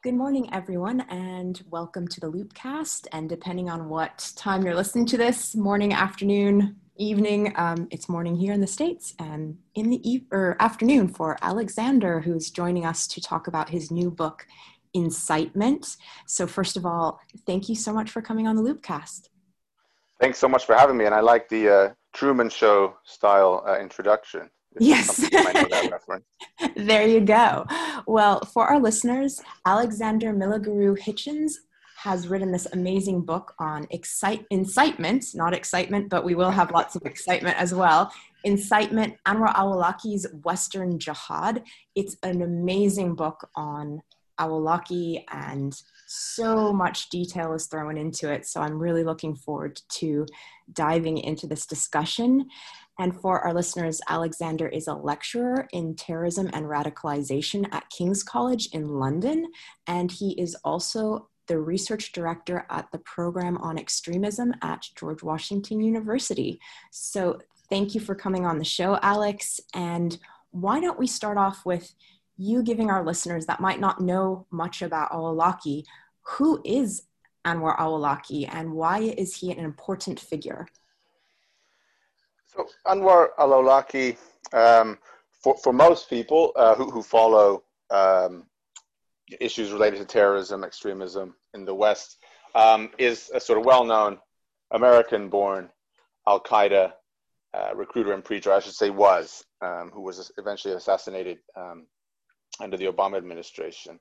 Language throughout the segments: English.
Good morning, everyone, and welcome to the Loopcast. And depending on what time you're listening to this, morning, afternoon, evening, it's morning here in the States, and in the afternoon for Alexander, who's joining us to talk about his new book, Incitement. So first of all, thank you so much for coming on the Loopcast. Thanks so much for having me, and I like the Truman Show style introduction. Yes. Some people might know that reference. There you go. Well, for our listeners, Alexander Milaguru Hitchens has written this amazing book on incitement, not excitement, but we will have lots of excitement as well. Incitement, Anwar Awlaki's Western Jihad. It's an amazing book on Awlaki, and so much detail is thrown into it. So I'm really looking forward to diving into this discussion. And for our listeners, Alexander is a lecturer in terrorism and radicalization at King's College in London, and he is also the research director at the program on extremism at George Washington University. So thank you for coming on the show, Alex. And why don't we start off with you giving our listeners that might not know much about Awlaki, who is Anwar Awlaki and why is he an important figure? So Anwar al-Awlaki, for most people who follow issues related to terrorism, extremism in the West, is a sort of well-known American-born Al-Qaeda recruiter and preacher, I should say who was eventually assassinated under the Obama administration.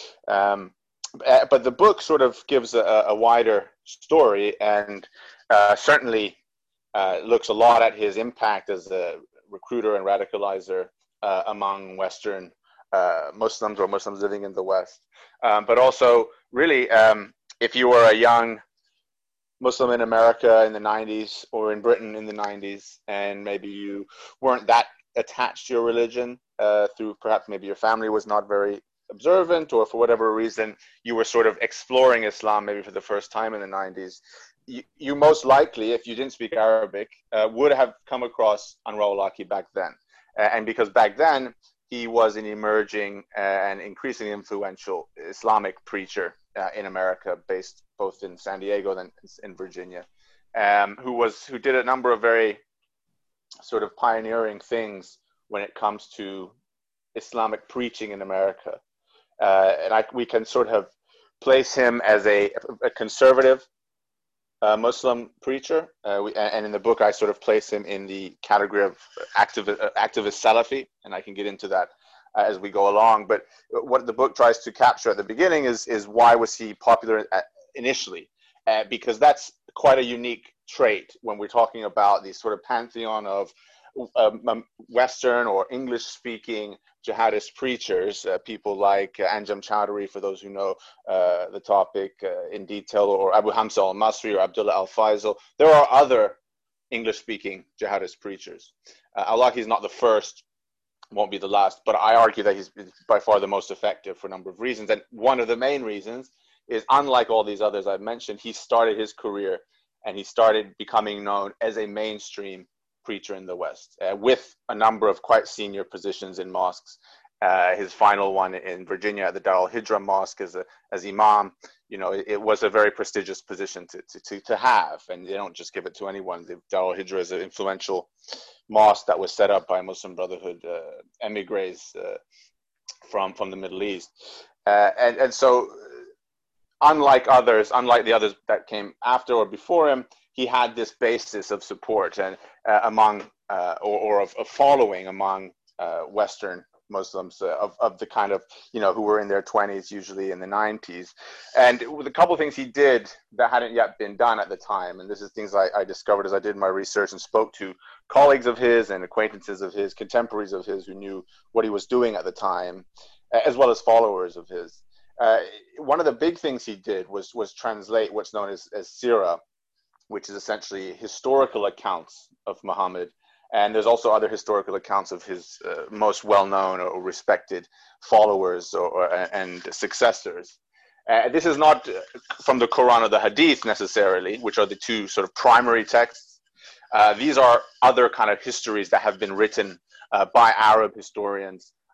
But the book sort of gives a wider story and certainly looks a lot at his impact as a recruiter and radicalizer among Western Muslims or Muslims living in the West. But also, really, if you were a young Muslim in America in the 90s or in Britain in the 90s, and maybe you weren't that attached to your religion through perhaps maybe your family was not very observant, or for whatever reason, you were sort of exploring Islam maybe for the first time in the 90s, you most likely, if you didn't speak Arabic, would have come across Anwar Awlaki back then. And because back then, he was an emerging and increasingly influential Islamic preacher in America, based both in San Diego and in Virginia, who did a number of very sort of pioneering things when it comes to Islamic preaching in America. We can sort of place him as a conservative Muslim preacher, and in the book I sort of place him in the category of activist Salafi, and I can get into that as we go along. But what the book tries to capture at the beginning is why was he popular initially, because that's quite a unique trait when we're talking about the sort of pantheon of Western or English-speaking jihadist preachers, people like Anjem Choudary, for those who know the topic in detail, or Abu Hamza al-Masri or Abdullah al-Faisal. There are other English-speaking jihadist preachers. Awlaki is not the first, won't be the last, but I argue that he's by far the most effective for a number of reasons. And one of the main reasons is, unlike all these others I've mentioned, he started his career and he started becoming known as a mainstream preacher in the West, with a number of quite senior positions in mosques. His final one in Virginia at the Dar al-Hijra Mosque as imam, it was a very prestigious position to have, and they don't just give it to anyone. The Dar al-Hijra is an influential mosque that was set up by Muslim Brotherhood emigres from the Middle East, and so unlike the others that came after or before him, he had this basis of support and among of following among Western Muslims of the kind of, who were in their 20s, usually in the 90s. And with a couple of things he did that hadn't yet been done at the time, and this is things I discovered as I did my research and spoke to colleagues of his and acquaintances of his, contemporaries of his who knew what he was doing at the time, as well as followers of his. One of the big things he did was translate what's known as Sirah, which is essentially historical accounts of Muhammad. And there's also other historical accounts of his most well-known or respected followers and successors. This is not from the Quran or the Hadith necessarily, which are the two sort of primary texts. These are other kind of histories that have been written by Arab historians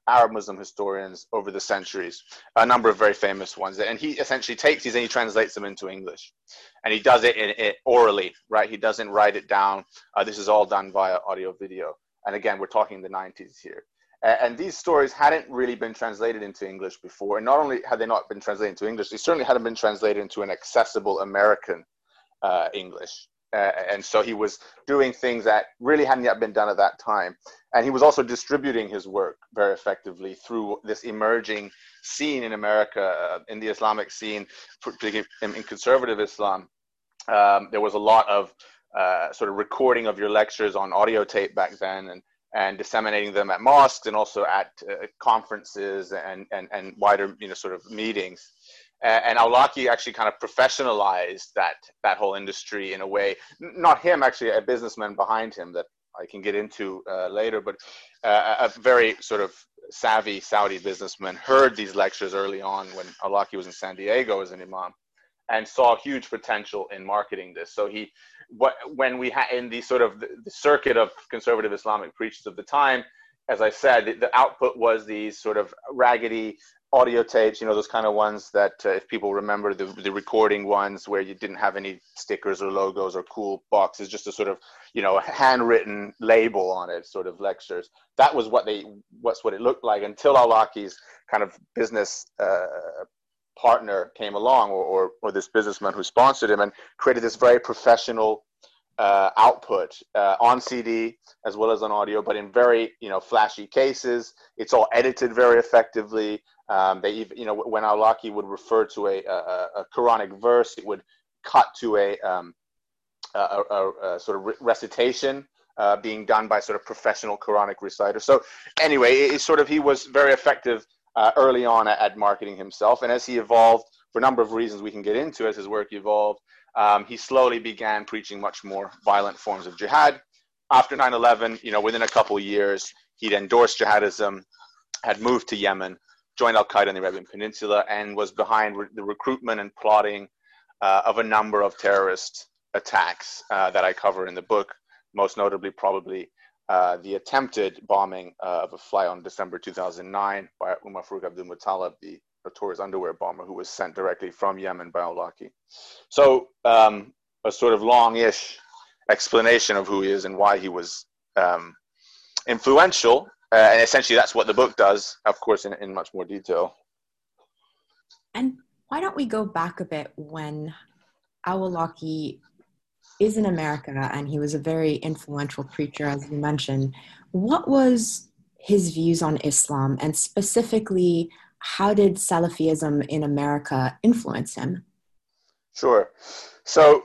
Arab Muslim historians over the centuries, a number of very famous ones. And he essentially takes these and he translates them into English. And he does it orally, right? He doesn't write it down. This is all done via audio video. And again, we're talking the 90s here. And these stories hadn't really been translated into English before. And not only had they not been translated into English, they certainly hadn't been translated into an accessible American English. And so he was doing things that really hadn't yet been done at that time. And he was also distributing his work very effectively through this emerging scene in America, in the Islamic scene, particularly in conservative Islam. There was a lot of sort of recording of your lectures on audio tape back then, and disseminating them at mosques and also at conferences and wider, sort of meetings. And Awlaki actually kind of professionalized that whole industry in a way. Not him, actually, a businessman behind him that I can get into later, but a very sort of savvy Saudi businessman heard these lectures early on when Awlaki was in San Diego as an imam, and saw huge potential in marketing this. So when we had in the sort of the circuit of conservative Islamic preachers of the time, as I said, the output was these sort of raggedy audio tapes, those kind of ones that if people remember the recording ones where you didn't have any stickers or logos or cool boxes, just a sort of, handwritten label on it, sort of lectures. That was what it looked like until Awlaki's kind of business partner came along, or this businessman who sponsored him, and created this very professional output on CD as well as on audio, but in very flashy cases. It's all edited very effectively. They even, when Awlaki would refer to a Quranic verse, it would cut to a sort of recitation being done by sort of professional Quranic reciters. So anyway, he was very effective early on at marketing himself. And as he evolved, for a number of reasons we can get into as his work evolved, he slowly began preaching much more violent forms of jihad. After 9/11, within a couple of years, he'd endorsed jihadism, had moved to Yemen, joined Al-Qaeda in the Arabian Peninsula, and was behind the recruitment and plotting of a number of terrorist attacks that I cover in the book, most notably probably the attempted bombing of a flight on December 2009 by Umar Farooq Abdul Muttalib, the notorious underwear bomber who was sent directly from Yemen by Awlaki. So a sort of long-ish explanation of who he is and why he was influential. And essentially that's what the book does, of course, in much more detail. And why don't we go back a bit when Awlaki is in America and he was a very influential preacher, as you mentioned. What was his views on Islam, and specifically, how did Salafism in America influence him? Sure. So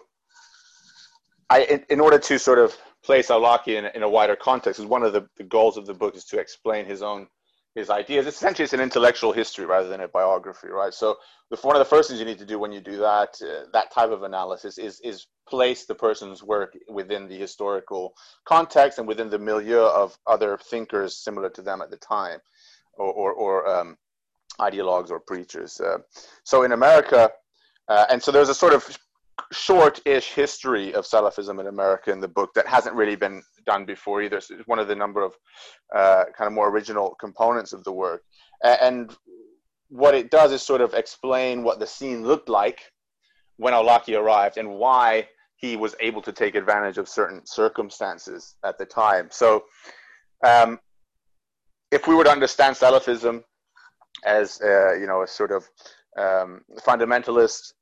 in order to sort of place Awlaki in a wider context, is one of the goals of the book is to explain his ideas. Essentially, it's an intellectual history rather than a biography, right? So one of the first things you need to do when you do that type of analysis is place the person's work within the historical context and within the milieu of other thinkers similar to them at the time, or ideologues or preachers. So in America, and so there's a sort of short-ish history of Salafism in America in the book that hasn't really been done before either. So it's one of the number of kind of more original components of the work. And what it does is sort of explain what the scene looked like when Awlaki arrived and why he was able to take advantage of certain circumstances at the time. So if we were to understand Salafism as, a sort of fundamentalist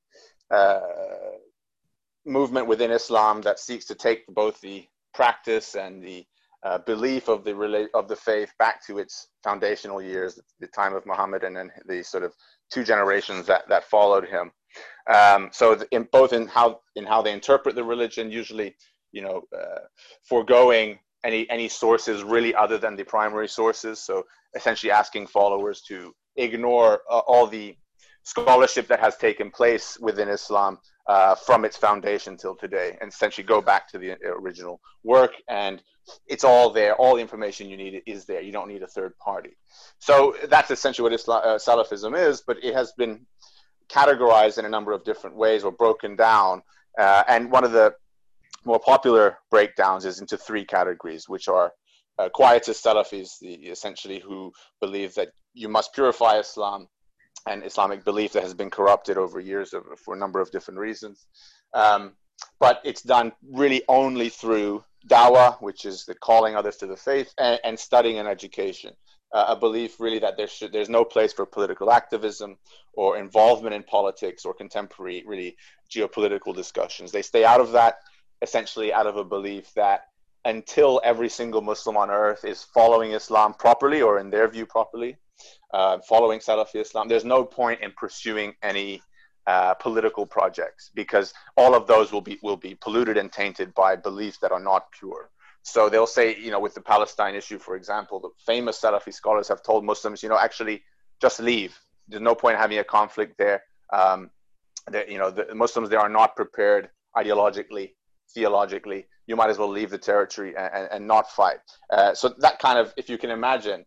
movement within Islam that seeks to take both the practice and the belief of the faith back to its foundational years, the time of Muhammad, and then the sort of two generations that followed him. So in how they interpret the religion, usually, foregoing any sources really other than the primary sources. So essentially asking followers to ignore all the scholarship that has taken place within Islam from its foundation till today, and essentially go back to the original work, and it's all there. All the information you need is there. You don't need a third party. So that's essentially what Salafism is, but it has been categorized in a number of different ways or broken down. And one of the more popular breakdowns is into three categories, which are quietist Salafis, essentially who believe that you must purify Islam and Islamic belief that has been corrupted over years for a number of different reasons. But it's done really only through dawah, which is the calling others to the faith, and studying and education. A belief really that there's no place for political activism or involvement in politics or contemporary really geopolitical discussions. They stay out of that, essentially out of a belief that until every single Muslim on earth is following Islam properly, or in their view properly, following Salafi Islam, there's no point in pursuing any political projects, because all of those will be polluted and tainted by beliefs that are not pure. So they'll say, with the Palestine issue, for example, the famous Salafi scholars have told Muslims, actually just leave. There's no point in having a conflict there. The Muslims, they are not prepared ideologically, theologically. You might as well leave the territory and not fight. So that kind of, if you can imagine,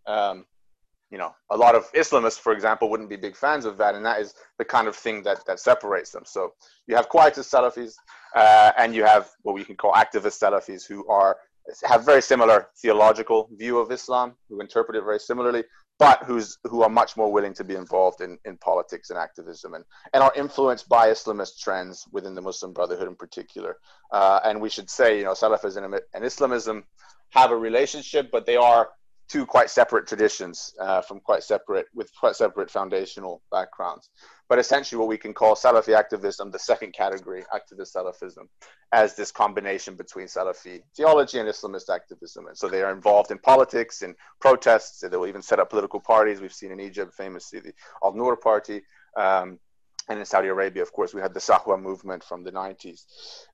a lot of Islamists, for example, wouldn't be big fans of that, and that is the kind of thing that separates them. So you have quietist Salafis, and you have what we can call activist Salafis, who have very similar theological view of Islam, who interpret it very similarly, but who are much more willing to be involved in politics and activism, and are influenced by Islamist trends within the Muslim Brotherhood in particular. And we should say, Salafism and Islamism have a relationship, but they are two quite separate traditions with quite separate foundational backgrounds. But essentially what we can call Salafi activism, the second category, activist Salafism, as this combination between Salafi theology and Islamist activism. And so they are involved in politics and protests. They will even set up political parties. We've seen in Egypt, famously, the Al-Nur Party. And in Saudi Arabia, of course, we had the Sahwa movement from the 90s.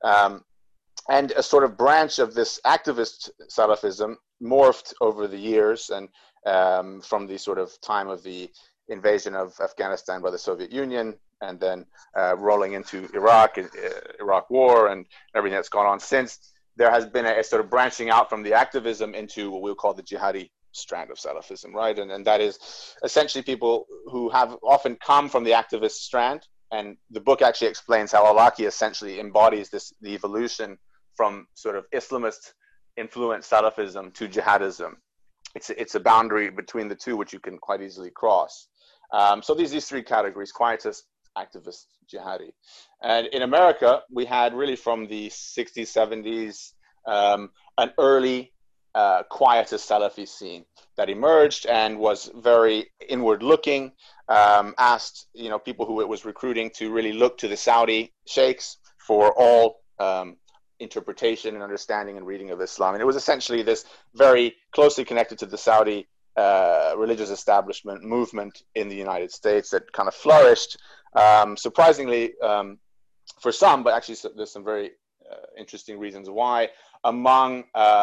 And a sort of branch of this activist Salafism morphed over the years, and from the sort of time of the invasion of Afghanistan by the Soviet Union, and then rolling into Iraq War, and everything that's gone on since, there has been a sort of branching out from the activism into what we'll call the jihadi strand of Salafism, right? And that is essentially people who have often come from the activist strand. And the book actually explains how Al-Awlaki essentially embodies the evolution from sort of Islamist influenced Salafism to jihadism. It's a boundary between the two, which you can quite easily cross. So these three categories: quietist, activist, jihadi. And in America, we had really from the 60s, 70s, an early quietist Salafi scene that emerged and was very inward looking, asked people who it was recruiting to really look to the Saudi sheikhs for all interpretation and understanding and reading of Islam. And it was essentially this very closely connected to the Saudi religious establishment movement in the United States that kind of flourished, surprisingly for some, but actually there's some very interesting reasons why, among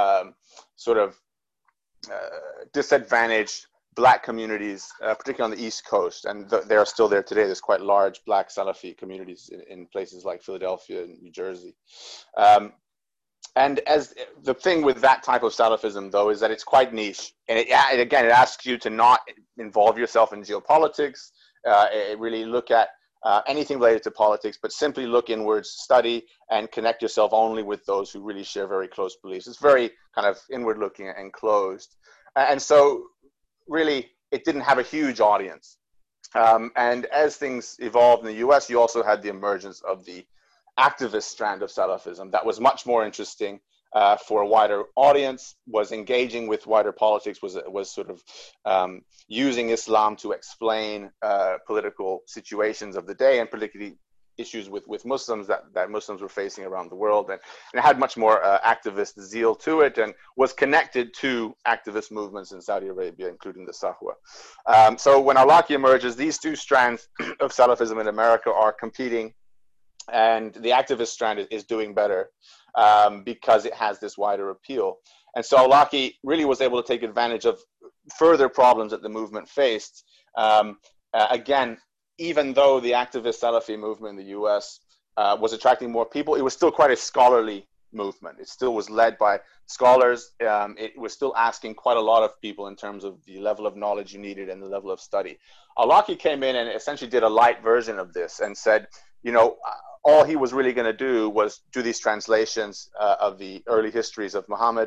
disadvantaged Black communities, particularly on the East Coast, and they are still there today. There's quite large Black Salafi communities in places like Philadelphia and New Jersey. And as the thing with that type of Salafism, though, is that it's quite niche. And it asks you to not involve yourself in geopolitics, really look at anything related to politics, but simply look inwards, study, and connect yourself only with those who really share very close beliefs. It's very kind of inward looking and closed. And so really, it didn't have a huge audience. And as things evolved in the US, you also had the emergence of the activist strand of Salafism that was much more interesting for a wider audience, was engaging with wider politics, was sort of using Islam to explain political situations of the day, and particularly issues with Muslims that Muslims were facing around the world, and it had much more activist zeal to it, and was connected to activist movements in Saudi Arabia, including the Sahwa. So when Al-Awlaki emerges, these two strands of Salafism in America are competing, and the activist strand is doing better because it has this wider appeal. And so Al-Awlaki really was able to take advantage of further problems that the movement faced. Again, even though the activist Salafi movement in the US was attracting more people, it was still quite a scholarly movement. It still was led by scholars. It was still asking quite a lot of people in terms of the level of knowledge you needed and the level of study. Al-Awlaki came in and essentially did a light version of this and said, all he was really going to do was do these translations of the early histories of Muhammad,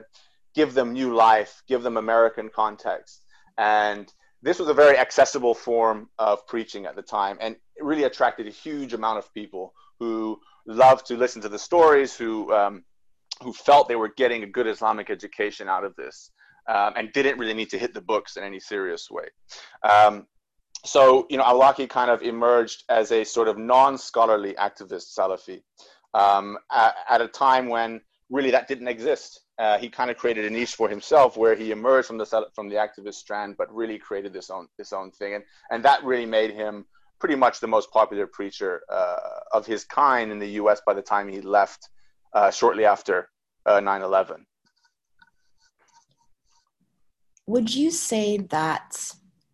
give them new life, give them American context. And this was a very accessible form of preaching at the time, and it really attracted a huge amount of people who loved to listen to the stories, who felt they were getting a good Islamic education out of this, and didn't really need to hit the books in any serious way. So, Awlaki kind of emerged as a sort of non-scholarly activist Salafi at a time when really that didn't exist. He kind of created a niche for himself where he emerged from the activist strand, but really created this own thing. And that really made him pretty much the most popular preacher of his kind in the US by the time he left shortly after 9/11. Would you say that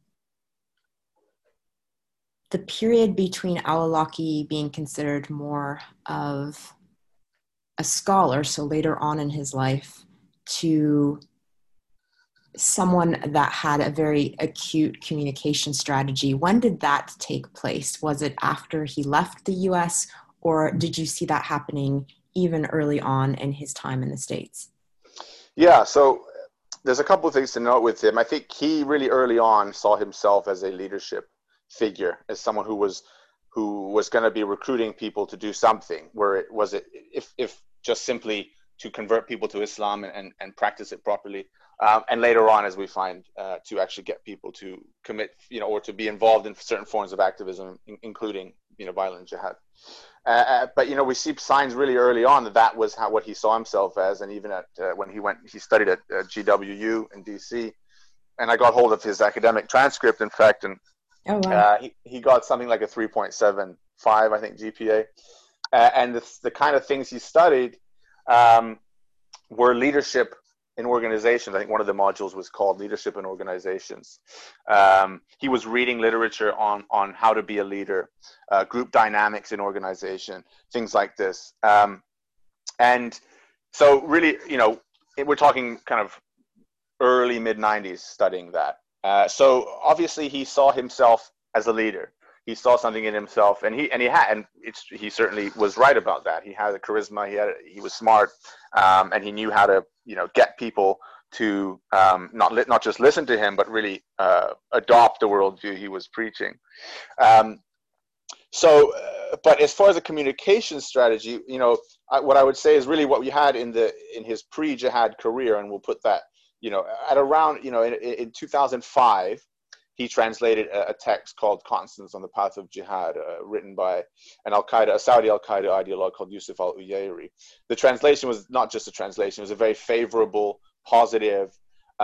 the period between Awlaki being considered more of a scholar, so later on in his life, to someone that had a very acute communication strategy, when did that take place? Was it after he left the US, or did you see that happening even early on in his time in the States? Yeah, so there's a couple of things to note with him. I think he really early on saw himself as a leadership figure, as someone who was going to be recruiting people to do something, where it was if just simply to convert people to Islam and practice it properly, and later on, as we find, to actually get people to commit, or to be involved in certain forms of activism, including violent jihad. But we see signs really early on that was what he saw himself as, and even at when he studied at GWU in DC, and I got hold of his academic transcript, in fact, and oh, wow. he got something like a 3.75, I think, GPA, and the kind of things he studied were leadership in organizations. I think one of the modules was called Leadership in Organizations. He was reading literature on how to be a leader, group dynamics in organization, things like this. And so really, we're talking kind of early mid-90s studying that. So obviously he saw himself as a leader. He saw something in himself, and he certainly was right about that. He had a charisma. He was smart, and he knew how to get people to not just listen to him, but really adopt the worldview he was preaching. But as far as a communication strategy, what I would say is really what we had in his pre-jihad career, and we'll put that at around in 2005. He translated a text called Constance on the Path of Jihad, written by a Saudi Al-Qaeda ideologue called Yusuf al-Uyayri. The translation was not just a translation, it was a very favorable, positive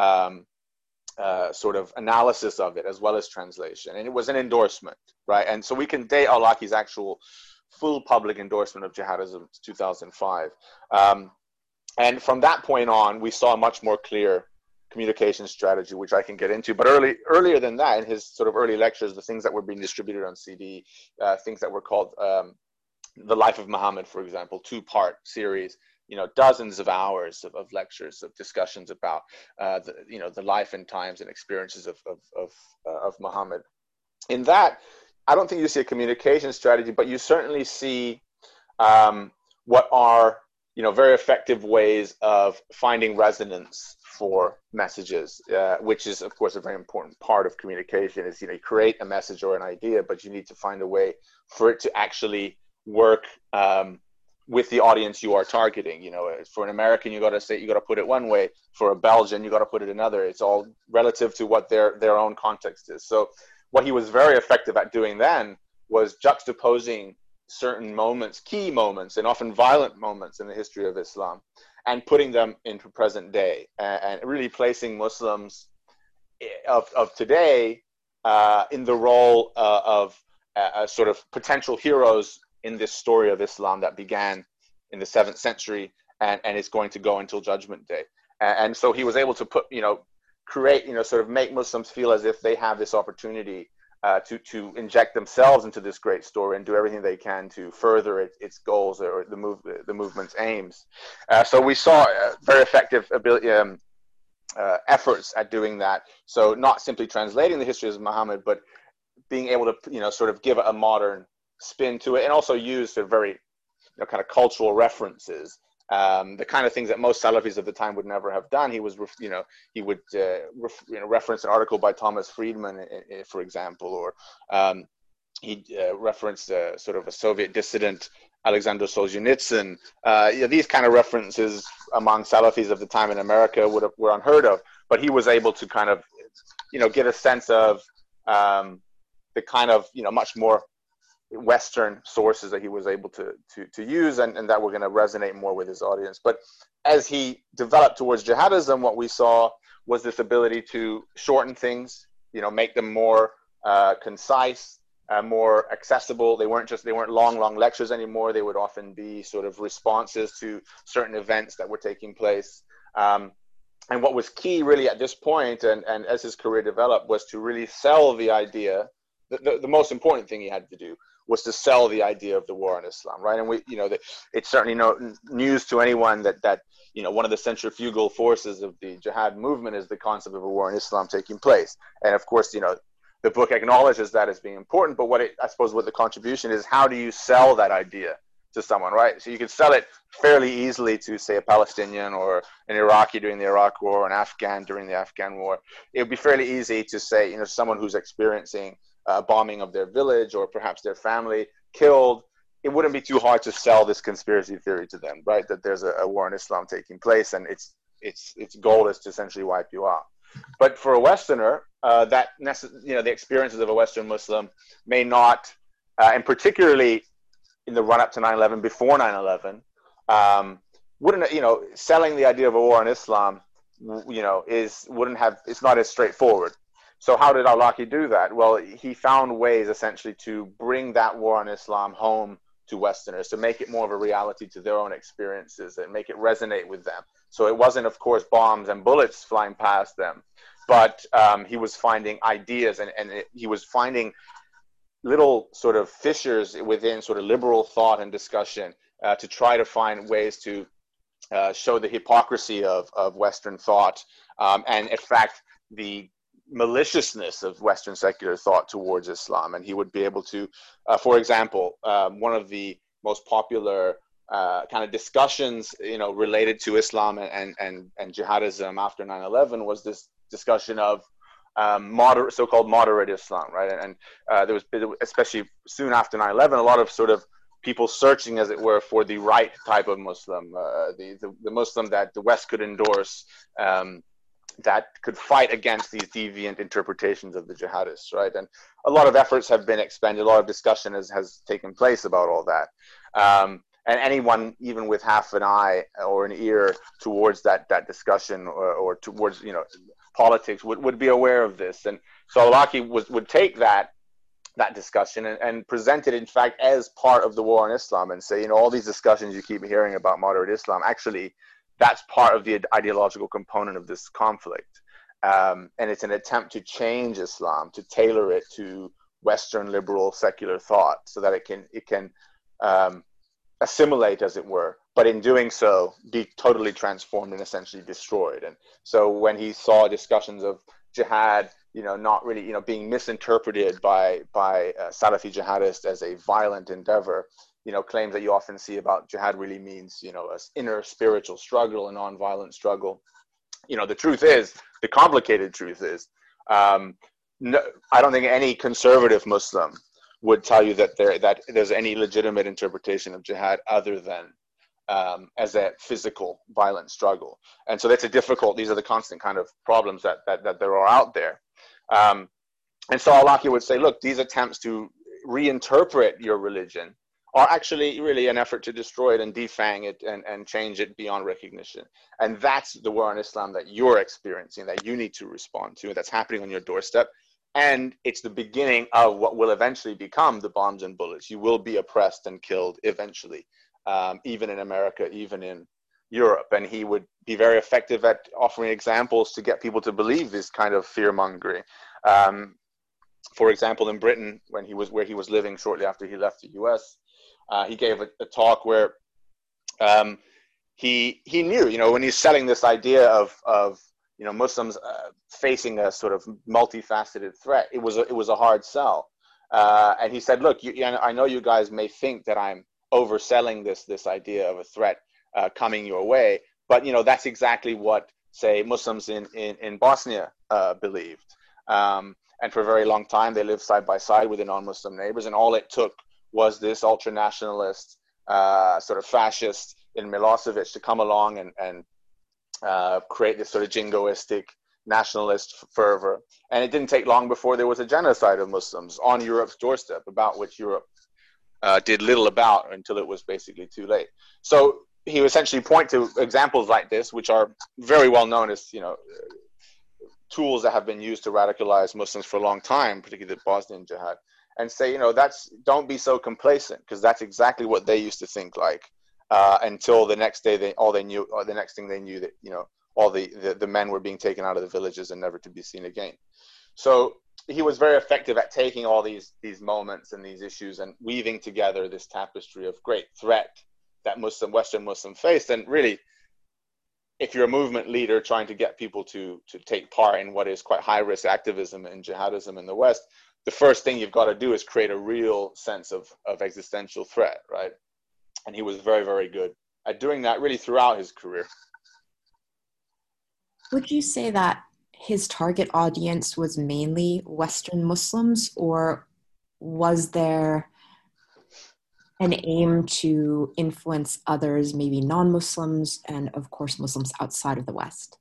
sort of analysis of it, as well as translation. And it was an endorsement, right? And so we can date Awlaki's actual full public endorsement of jihadism to 2005. And from that point on, we saw a much more clear communication strategy, which I can get into. But earlier than that, in his sort of early lectures, the things that were being distributed on CD, things that were called The Life of Muhammad, for example, 2-part series, dozens of hours of lectures, of discussions about the life and times and experiences of Muhammad. In that, I don't think you see a communication strategy, but you certainly see what are very effective ways of finding resonance for messages, which is, of course, a very important part of communication. Is you create a message or an idea, but you need to find a way for it to actually work with the audience you are targeting. For an American, you got to put it one way. For a Belgian, you got to put it another. It's all relative to what their own context is. So, what he was very effective at doing then was juxtaposing certain moments, key moments, and often violent moments in the history of Islam, and putting them into present day, and really placing Muslims of today in the role of sort of potential heroes in this story of Islam that began in the 7th century and is going to go until Judgment Day. And so he was able to create, sort of make Muslims feel as if they have this opportunity to inject themselves into this great story and do everything they can to further its goals or the movement's aims. So we saw very effective efforts at doing that. So not simply translating the history of Muhammad, but being able to sort of give a modern spin to it, and also use the very kind of cultural references the kind of things that most Salafis of the time would never have done. He would reference an article by Thomas Friedman, for example, or he referenced sort of a Soviet dissident, Alexander Solzhenitsyn. These kind of references among Salafis of the time in America were unheard of, but he was able to kind of, get a sense of the kind of, much more Western sources that he was able to use, and that were going to resonate more with his audience. But as he developed towards jihadism, what we saw was this ability to shorten things, make them more concise, more accessible. They weren't long lectures anymore. They would often be sort of responses to certain events that were taking place. And what was key really at this point, and as his career developed, was to really sell the idea. The most important thing he had to do was to sell the idea of the war on Islam, right? And it's certainly no news to anyone that one of the centrifugal forces of the jihad movement is the concept of a war on Islam taking place. And of course, the book acknowledges that as being important, but I suppose what the contribution is, how do you sell that idea to someone, right? So you can sell it fairly easily to, say, a Palestinian or an Iraqi during the Iraq War, or an Afghan during the Afghan War. It would be fairly easy to say, someone who's experiencing bombing of their village, or perhaps their family killed, it wouldn't be too hard to sell this conspiracy theory to them, right? That there's a war on Islam taking place, and its goal is to essentially wipe you out. But for a Westerner, the experiences of a Western Muslim may not, and particularly in the run-up to 9/11, before 9/11, wouldn't, selling the idea of a war on Islam, it's not as straightforward. So how did al-Awlaki do that? Well, he found ways essentially to bring that war on Islam home to Westerners, to make it more of a reality to their own experiences and make it resonate with them. So it wasn't, of course, bombs and bullets flying past them, but he was finding ideas, and he was finding little sort of fissures within sort of liberal thought and discussion to try to find ways to show the hypocrisy of Western thought, and in fact, the maliciousness of Western secular thought towards Islam. And he would be able to, for example, one of the most popular kind of discussions, related to Islam and jihadism after 9/11 was this discussion of so-called moderate Islam, right? And there was, especially soon after 9/11, a lot of sort of people searching, as it were, for the right type of Muslim, the Muslim that the West could endorse, that could fight against these deviant interpretations of the jihadists, right? And a lot of efforts have been expended, a lot of discussion has taken place about all that. And anyone, even with half an eye or an ear towards that discussion, or towards, politics, would be aware of this. And so al-Awlaki would take that discussion and present it, in fact, as part of the war on Islam, and say, all these discussions you keep hearing about moderate Islam, actually, that's part of the ideological component of this conflict. And it's an attempt to change Islam, to tailor it to Western liberal secular thought, so that it can assimilate, as it were, but in doing so, be totally transformed and essentially destroyed. And so when he saw discussions of jihad, not really, being misinterpreted by Salafi jihadists as a violent endeavor, claims that you often see about jihad really means, an inner spiritual struggle, a non-violent struggle. The complicated truth is, no, I don't think any conservative Muslim would tell you that there's any legitimate interpretation of jihad other than as a physical violent struggle. And so these are the constant kind of problems that there are out there. And so al-Awlaki would say, look, these attempts to reinterpret your religion are actually really an effort to destroy it and defang it and change it beyond recognition. And that's the war on Islam that you're experiencing, that you need to respond to, that's happening on your doorstep. And it's the beginning of what will eventually become the bombs and bullets. You will be oppressed and killed eventually, even in America, even in Europe. And he would be very effective at offering examples to get people to believe this kind of fear-mongering. For example, in Britain, where he was living shortly after he left the US, he gave a talk where he knew, when he's selling this idea of Muslims facing a sort of multifaceted threat, it was a hard sell. And he said, look, I know you guys may think that I'm overselling this idea of a threat coming your way. But, that's exactly what, say, Muslims in Bosnia believed. And for a very long time, they lived side by side with their non-Muslim neighbors. And all it took was this ultra-nationalist, sort of fascist in Milosevic to come along and create this sort of jingoistic nationalist fervor. And it didn't take long before there was a genocide of Muslims on Europe's doorstep, about which Europe did little about until it was basically too late. So he would essentially point to examples like this, which are very well known as, tools that have been used to radicalize Muslims for a long time, particularly the Bosnian jihad, and say, don't be so complacent, because that's exactly what they used to think like, until the next day, the next thing they knew that, all the men were being taken out of the villages and never to be seen again. So he was very effective at taking all these moments and these issues and weaving together this tapestry of great threat that Western Muslim faced. And really, if you're a movement leader trying to get people to take part in what is quite high-risk activism and jihadism in the West, the first thing you've got to do is create a real sense of existential threat, right? And he was very, very good at doing that really throughout his career. Would you say that his target audience was mainly Western Muslims, or was there an aim to influence others, maybe non-Muslims, and of course Muslims outside of the West?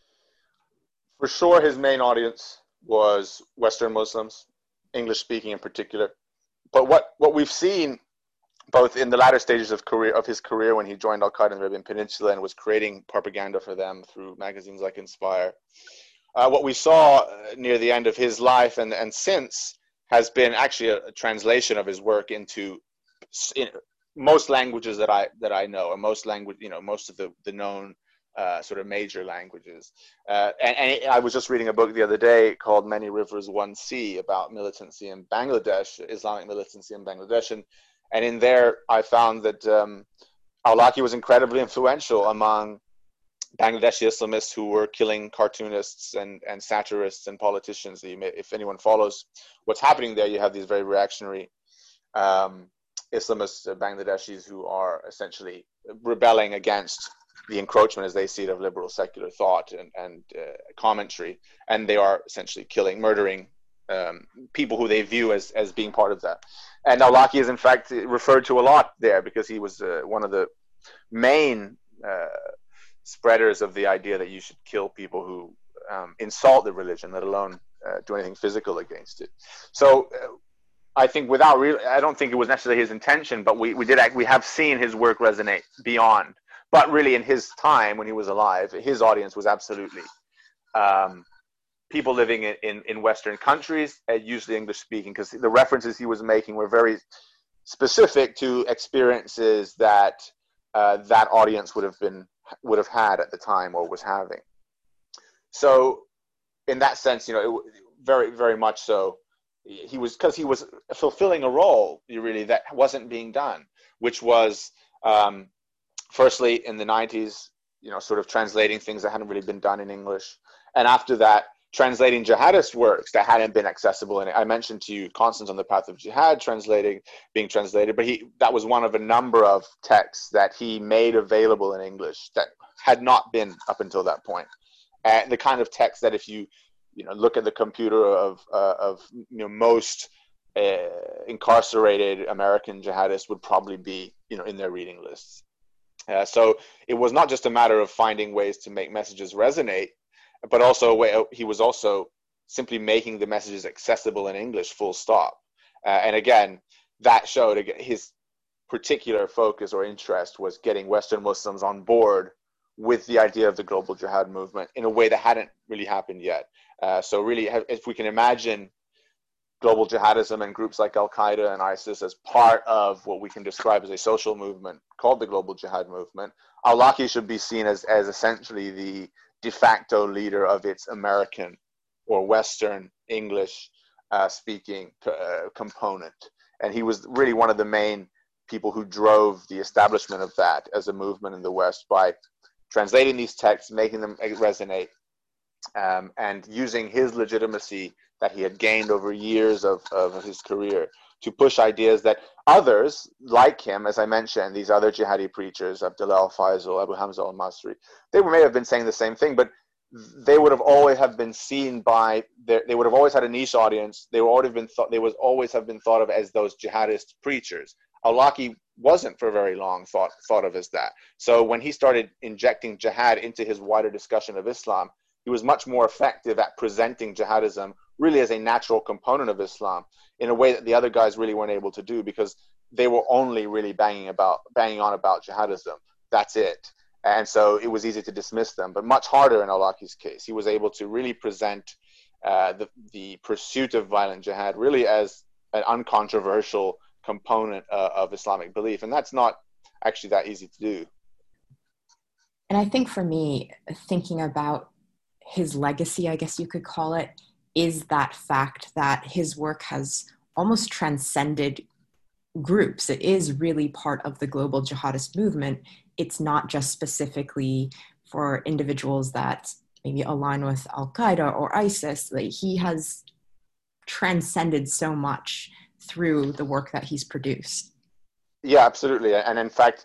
For sure, his main audience was Western Muslims, English speaking in particular. But what we've seen, both in the latter stages of his career when he joined Al-Qaeda in the Arabian Peninsula and was creating propaganda for them through magazines like Inspire, what we saw near the end of his life and since has been actually a translation of his work into most languages that I know, or most of the known sort of major languages. And I was just reading a book the other day called Many Rivers, One Sea, about militancy in Bangladesh, Islamic militancy in Bangladesh. And in there, I found that Awlaki was incredibly influential among Bangladeshi Islamists who were killing cartoonists and satirists and politicians. If anyone follows what's happening there, you have these very reactionary Islamist Bangladeshis who are essentially rebelling against the encroachment, as they see it, of liberal secular thought and commentary, and they are essentially murdering people who they view as being part of that. And Awlaki is in fact referred to a lot there because he was one of the main spreaders of the idea that you should kill people who insult the religion, let alone do anything physical against it. So I think I don't think it was necessarily his intention, but we have seen his work resonate beyond. But really, in his time when he was alive, his audience was absolutely people living in Western countries, usually English speaking, because the references he was making were very specific to experiences that that audience would have had at the time or was having. So, in that sense, very, very much so. He was fulfilling a role really that wasn't being done, which was firstly in the 90s, sort of translating things that hadn't really been done in English, and after that, translating jihadist works that hadn't been accessible. And I mentioned to you Constance on the Path of Jihad being translated, but that was one of a number of texts that he made available in English that had not been up until that point. And the kind of text that if you look at the computer of most incarcerated American jihadists would probably be in their reading lists. So it was not just a matter of finding ways to make messages resonate, but also he was also simply making the messages accessible in English, full stop. And again, that showed his particular focus or interest was getting Western Muslims on board with the idea of the global jihad movement in a way that hadn't really happened yet. So really, if we can imagine global jihadism and groups like Al-Qaeda and ISIS as part of what we can describe as a social movement called the global jihad movement, Awlaki should be seen as essentially the de facto leader of its American or Western English speaking component. And he was really one of the main people who drove the establishment of that as a movement in the West by translating these texts, making them resonate, and using his legitimacy that he had gained over years of his career to push ideas that others like him, as I mentioned, these other jihadi preachers, Abdullah al-Faisal, Abu Hamza al-Masri, they may have been saying the same thing, but they would have always have been seen by they would have always had a niche audience. They would always have been thought of as those jihadist preachers. Al-Awlaki wasn't for very long thought of as that. So when he started injecting jihad into his wider discussion of Islam, he was much more effective at presenting jihadism really as a natural component of Islam in a way that the other guys really weren't able to do, because they were only really banging on about jihadism. That's it. And so it was easy to dismiss them, but much harder in Al-Awlaki's case. He was able to really present the pursuit of violent jihad really as an uncontroversial component of Islamic belief. And that's not actually that easy to do. And I think for me, thinking about his legacy, I guess you could call it, is that fact that his work has almost transcended groups. It is really part of the global jihadist movement. It's not just specifically for individuals that maybe align with Al-Qaeda or ISIS. Like, he has transcended so much through the work that he's produced. Yeah, absolutely. And in fact,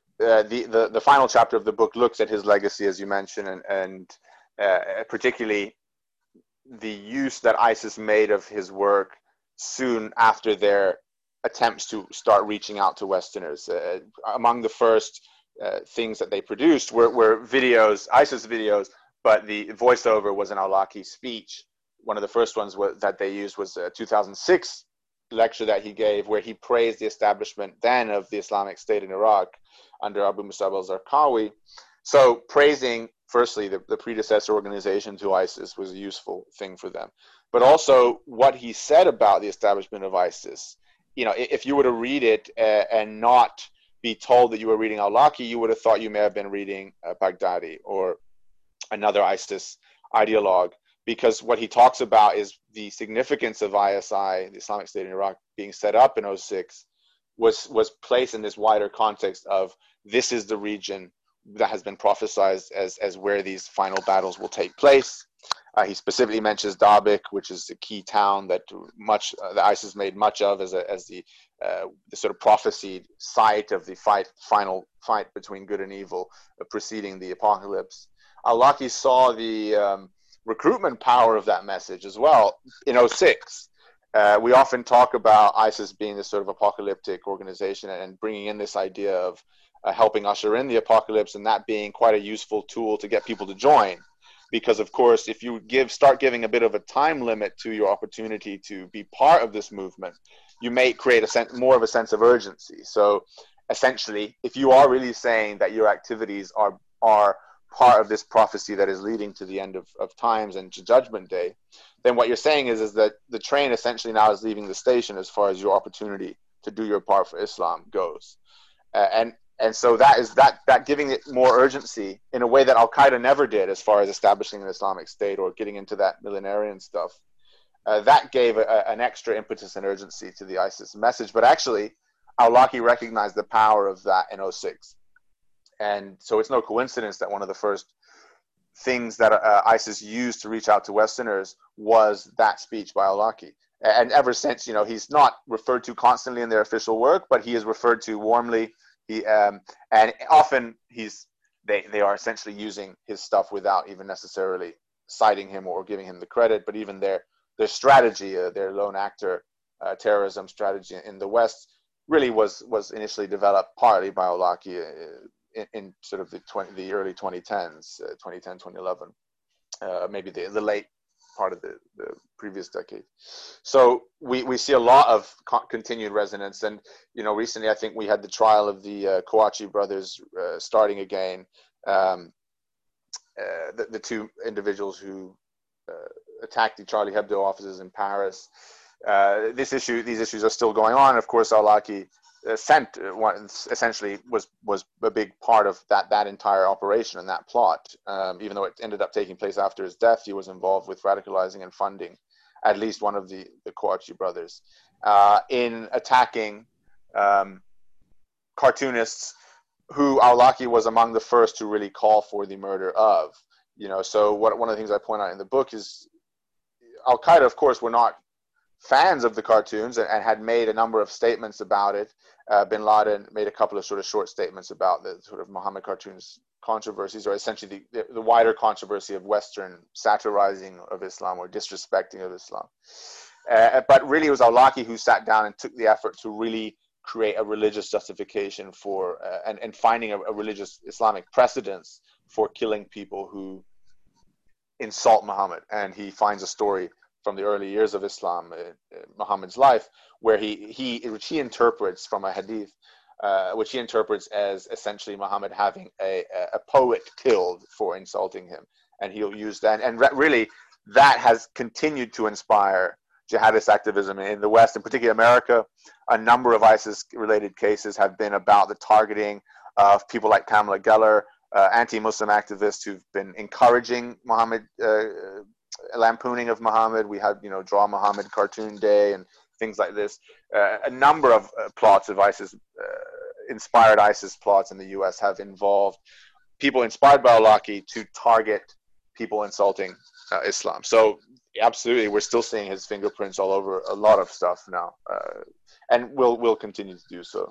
the final chapter of the book looks at his legacy, as you mentioned, and particularly the use that ISIS made of his work soon after their attempts to start reaching out to Westerners. Among the first things that they produced were videos, ISIS videos, but the voiceover was an Al-Awlaki speech. One of the first ones that they used was a 2006 lecture that he gave, where he praised the establishment then of the Islamic State in Iraq under Abu Musab al-Zarqawi. So praising, firstly, the predecessor organization to ISIS was a useful thing for them. But also what he said about the establishment of ISIS. You know, if you were to read it and not be told that you were reading Al-Awlaki, you would have thought you may have been reading Baghdadi or another ISIS ideologue, because what he talks about is the significance of ISI, the Islamic State in Iraq, being set up in 2006, was placed in this wider context of this is the region that has been prophesized as where these final battles will take place. He specifically mentions Dabiq, which is the key town that the ISIS made much of as the sort of prophesied site of the final fight between good and evil preceding the apocalypse. Al-Awlaki saw the recruitment power of that message as well in 2006. We often talk about ISIS being this sort of apocalyptic organization and bringing in this idea of helping usher in the apocalypse, and that being quite a useful tool to get people to join. Because, of course, if you start giving a bit of a time limit to your opportunity to be part of this movement, you may create more of a sense of urgency. So essentially, if you are really saying that your activities are part of this prophecy that is leading to the end of times and to Judgment Day, then what you're saying is that the train essentially now is leaving the station as far as your opportunity to do your part for Islam goes. And so that giving it more urgency in a way that Al-Qaeda never did as far as establishing an Islamic State or getting into that millenarian stuff. That gave an extra impetus and urgency to the ISIS message. But actually, Al-Awlaki recognized the power of that in 2006. And so it's no coincidence that one of the first things that ISIS used to reach out to Westerners was that speech by Al-Awlaki. And ever since, he's not referred to constantly in their official work, but he is referred to warmly. And often they are essentially using his stuff without even necessarily citing him or giving him the credit. But even their strategy, their lone actor terrorism strategy in the West, really was initially developed partly by Al-Awlaki in sort of the early 2010s, 2010, 2011, maybe the late part of the previous decade. So we see a lot of continued resonance. And, recently I think we had the trial of the Kouachi brothers starting again. The two individuals who attacked the Charlie Hebdo offices in Paris. These issues are still going on. Of course, Al-Awlaki essentially was a big part of that entire operation and that plot. Even though it ended up taking place after his death, he was involved with radicalizing and funding at least one of the Kouachi brothers in attacking cartoonists who Al-Awlaki was among the first to really call for the murder of. So one of the things I point out in the book is Al-Qaeda, of course, were not fans of the cartoons and had made a number of statements about it. Bin Laden made a couple of sort of short statements about the sort of Muhammad cartoons controversies, or essentially the wider controversy of Western satirizing of Islam or disrespecting of Islam. But really, it was Awlaki who sat down and took the effort to really create a religious justification for and finding a religious Islamic precedence for killing people who insult Muhammad. And he finds a story from the early years of Islam, Muhammad's life, where which he interprets from a hadith, which he interprets as essentially Muhammad having a poet killed for insulting him. And he'll use that. And really, that has continued to inspire jihadist activism in the West, in particular America. A number of ISIS-related cases have been about the targeting of people like Kamala Geller, anti-Muslim activists who've been encouraging Muhammad, lampooning of Muhammad. We had, Draw Muhammad Cartoon Day and things like this. A number of plots of ISIS, inspired ISIS plots in the U.S. have involved people inspired by Awlaki to target people insulting Islam. So absolutely, we're still seeing his fingerprints all over a lot of stuff now, and we'll continue to do so.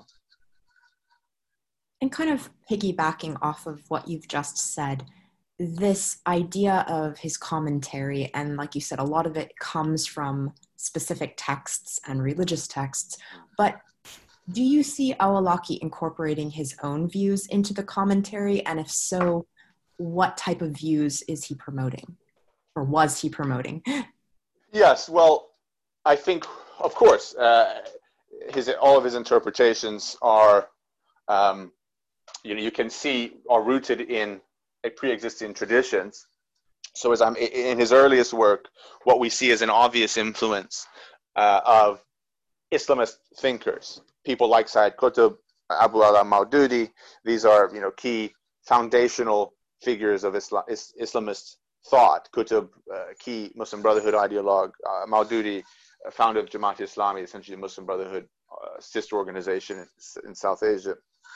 And kind of piggybacking off of what you've just said, this idea of his commentary, and like you said, a lot of it comes from specific texts and religious texts, but do you see Awlaki incorporating his own views into the commentary? And if so, what type of views is he promoting, or was he promoting? Yes, well, I think, of course, all of his interpretations are, you can see, are rooted in a pre-existing traditions. So in his earliest work, what we see is an obvious influence of Islamist thinkers, people like Sayyid Qutb, Abu Ala Maududi. These are, key foundational figures of Islamist thought. Qutb, key Muslim Brotherhood ideologue. Maududi, founder of Jamaat Islami, essentially the Muslim Brotherhood sister organization in South Asia.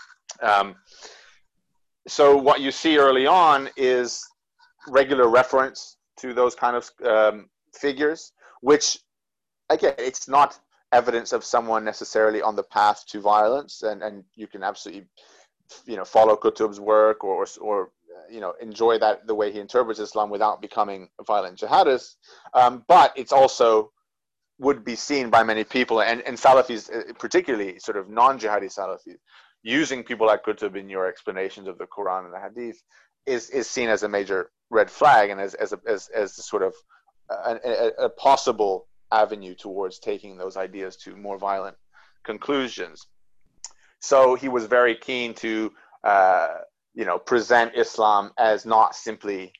So what you see early on is regular reference to those kind of figures, which, again, it's not evidence of someone necessarily on the path to violence, and you can absolutely, follow Qutb's work or enjoy that the way he interprets Islam without becoming a violent jihadist. But it's also would be seen by many people, and Salafis, particularly sort of non-jihadi Salafis, using people like Qutb in your explanations of the Quran and the Hadith is seen as a major red flag, and as sort of a possible avenue towards taking those ideas to more violent conclusions. So he was very keen to present Islam as not simply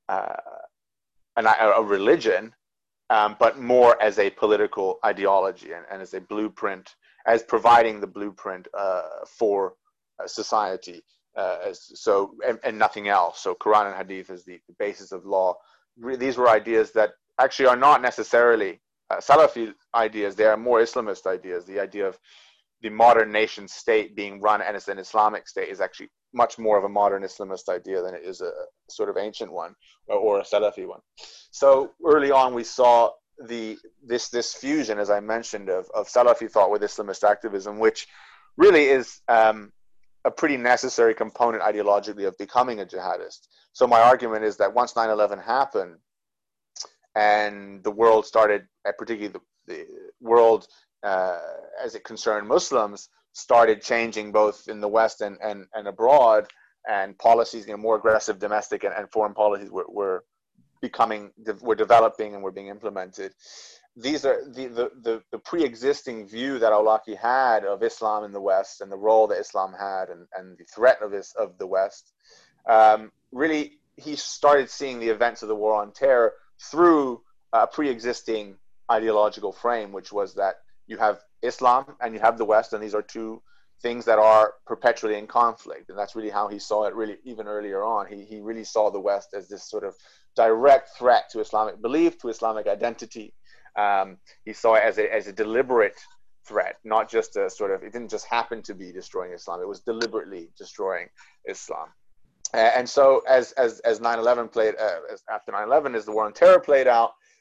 a religion, but more as a political ideology and as a blueprint, as providing the blueprint for society, and nothing else. So Quran and Hadith is the basis of law. These were ideas that actually are not necessarily Salafi ideas. They are more Islamist ideas. The idea of the modern nation state being run as an Islamic state is actually much more of a modern Islamist idea than it is a sort of ancient one or a Salafi one. So early on, we saw this fusion, as I mentioned, of Salafi thought with Islamist activism, which really is a pretty necessary component ideologically of becoming a jihadist. So my argument is that once 9/11 happened and the world started, particularly the world as it concerned Muslims, started changing both in the West and abroad, and policies, more aggressive domestic and foreign policies were developing and were being implemented. These are the pre-existing view that Awlaki had of Islam in the West and the role that Islam had and the threat of the West. Really, he started seeing the events of the War on Terror through a pre-existing ideological frame, which was that you have Islam and you have the West, and these are two things that are perpetually in conflict. And that's really how he saw it, really, even earlier on. He really saw the West as this sort of direct threat to Islamic belief, to Islamic identity. He saw it as a deliberate threat, not just a sort of, it didn't just happen to be destroying Islam, it was deliberately destroying Islam. And so as 9/11 played, after 9/11, as the War on Terror played out,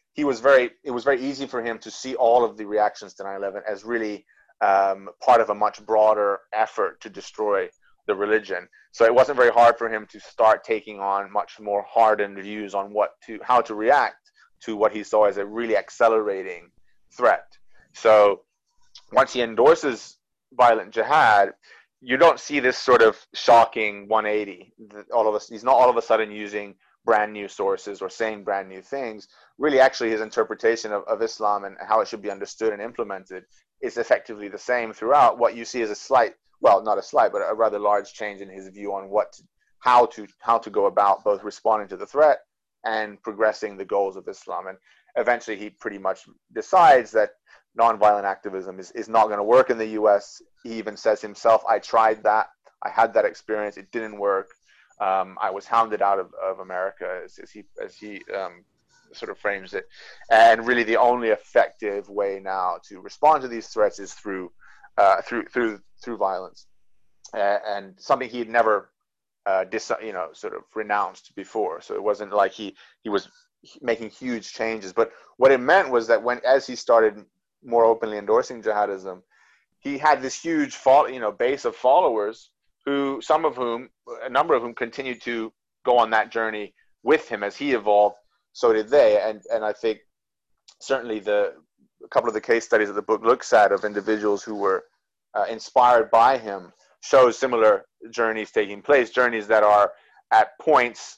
it was very easy for him to see all of the reactions to 9/11 as really part of a much broader effort to destroy the religion. So it wasn't very hard for him to start taking on much more hardened views on how to react to what he saw as a really accelerating threat. So once he endorses violent jihad, you don't see this sort of shocking 180. He's not all of a sudden using brand new sources or saying brand new things. Really, actually, his interpretation of Islam and how it should be understood and implemented is effectively the same throughout. What you see is a slight, well, not a slight, but a rather large change in his view on how to go about both responding to the threat and progressing the goals of Islam. And eventually, he pretty much decides that nonviolent activism is not going to work in the U.S. He even says himself, "I tried that. I had that experience. It didn't work. I was hounded out of America," as he sort of frames it. And really, the only effective way now to respond to these threats is through violence, and something he had never sort of renounced before. So it wasn't like he was making huge changes. But what it meant was that as he started more openly endorsing jihadism, he had this huge base of followers a number of whom continued to go on that journey with him as he evolved. So did they. And I think certainly a couple of the case studies that the book looks at of individuals who were inspired by him shows similar journeys taking place, journeys that are at points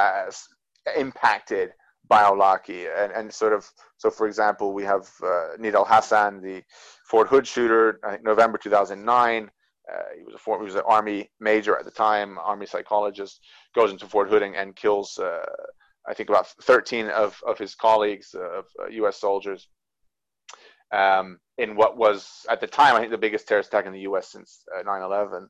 impacted by Awlaki. And sort of, so for example, we have Nidal Hasan, the Fort Hood shooter, I think November 2009. He was an Army major at the time, Army psychologist, goes into Fort Hood and kills, I think, about 13 of his colleagues, of U.S. soldiers, in what was, at the time, I think the biggest terrorist attack in the U.S. since 9/11.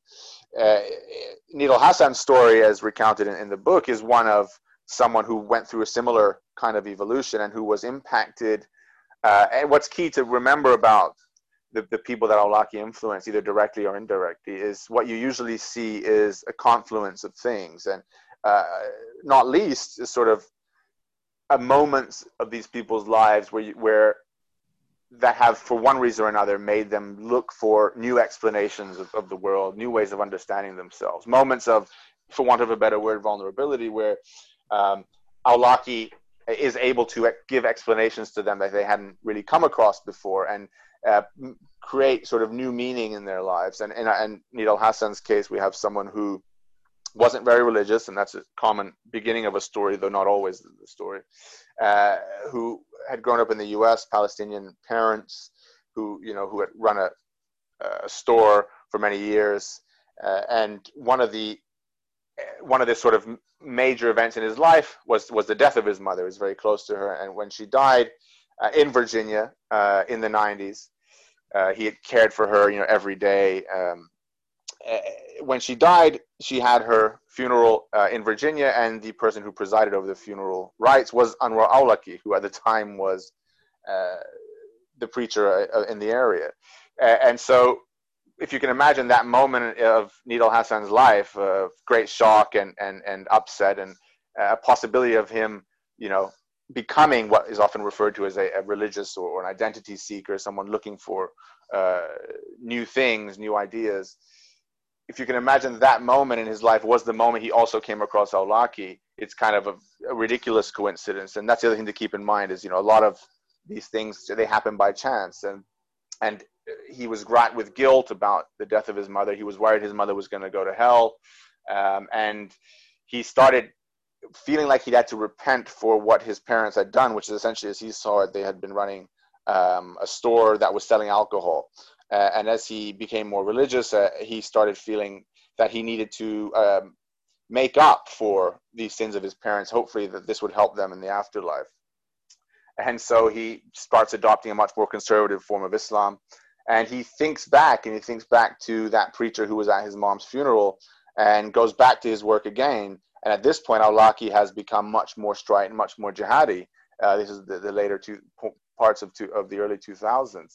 Nidal Hasan's story, as recounted in the book, is one of someone who went through a similar kind of evolution and who was impacted. And what's key to remember about the people that Awlaki influence, either directly or indirectly, is what you usually see is a confluence of things. And not least is sort of a moments of these people's lives where that have, for one reason or another, made them look for new explanations of the world, new ways of understanding themselves. Moments of, for want of a better word, vulnerability, where Awlaki is able to give explanations to them that they hadn't really come across before, and create sort of new meaning in their lives. And in Nidal Hasan's case, we have someone who wasn't very religious, and that's a common beginning of a story, though not always the story, who had grown up in the U.S., Palestinian parents, who had run a store for many years, and one of the sort of major events in his life was the death of his mother. He was very close to her, and when she died in Virginia in the 90s, he had cared for her, every day. When she died, she had her funeral in Virginia, and the person who presided over the funeral rites was Anwar Awlaki, who at the time was the preacher in the area. And so, if you can imagine that moment of Nidal Hasan's life, of great shock and upset, and a possibility of him, becoming what is often referred to as a religious or an identity seeker, someone looking for new things, new ideas. If you can imagine that moment in his life was the moment he also came across Awlaki, it's kind of a ridiculous coincidence. And that's the other thing to keep in mind is, a lot of these things, they happen by chance. And he was wrought with guilt about the death of his mother. He was worried his mother was going to go to hell. And he started feeling like he had to repent for what his parents had done, which is essentially, as he saw it, they had been running a store that was selling alcohol. And as he became more religious, he started feeling that he needed to make up for these sins of his parents, hopefully that this would help them in the afterlife. And so he starts adopting a much more conservative form of Islam. And he thinks back to that preacher who was at his mom's funeral, and goes back to his work again. And at this point, Awlaki has become much more strident, much more jihadi. This is the later parts of the early 2000s.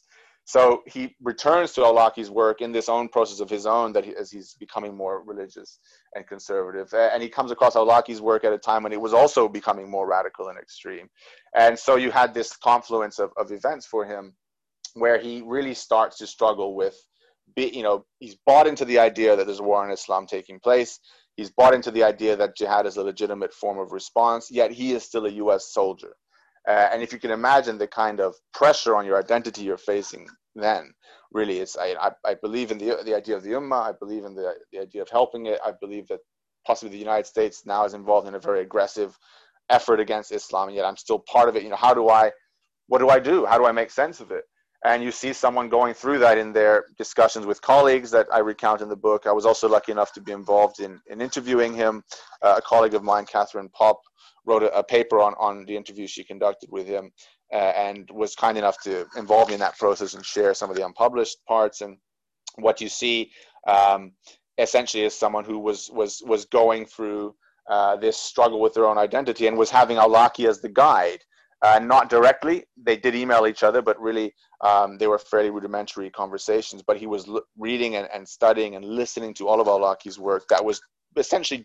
So he returns to al-Awlaqi's work in this own process of his own, as he's becoming more religious and conservative. And he comes across al-Awlaqi's work at a time when it was also becoming more radical and extreme. And so you had this confluence of events for him where he really starts to struggle with, he's bought into the idea that there's a war on Islam taking place. He's bought into the idea that jihad is a legitimate form of response, yet he is still a U.S. soldier. And if you can imagine the kind of pressure on your identity you're facing then, really, I believe in the idea of the Ummah. I believe in the idea of helping it. I believe that possibly the United States now is involved in a very aggressive effort against Islam, and yet I'm still part of it. What do I do? How do I make sense of it? And you see someone going through that in their discussions with colleagues that I recount in the book. I was also lucky enough to be involved in interviewing him. A colleague of mine, Catherine Popp, wrote a paper on the interview she conducted with him, and was kind enough to involve me in that process and share some of the unpublished parts. And what you see essentially is someone who was going through this struggle with their own identity and was having al-Awlaqi as the guide. Not directly, they did email each other, but really they were fairly rudimentary conversations. But he was reading and studying and listening to all of al-Awlaqi's work that was essentially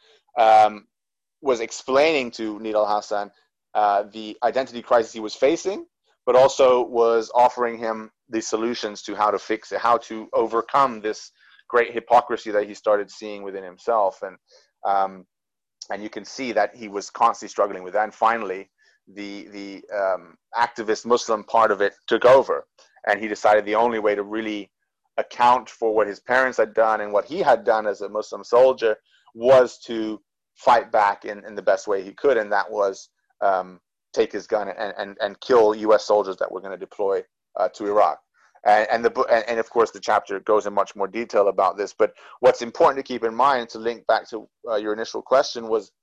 was explaining to Nidal Hasan the identity crisis he was facing, but also was offering him the solutions to how to fix it, how to overcome this great hypocrisy that he started seeing within himself. And you can see that he was constantly struggling with that. And finally, the activist Muslim part of it took over, and he decided the only way to really account for what his parents had done and what he had done as a Muslim soldier was to fight back in the best way he could, and that was take his gun and kill U.S. soldiers that were going to deploy to Iraq. And of course the chapter goes in much more detail about this. But what's important to keep in mind, to link back to your initial question, was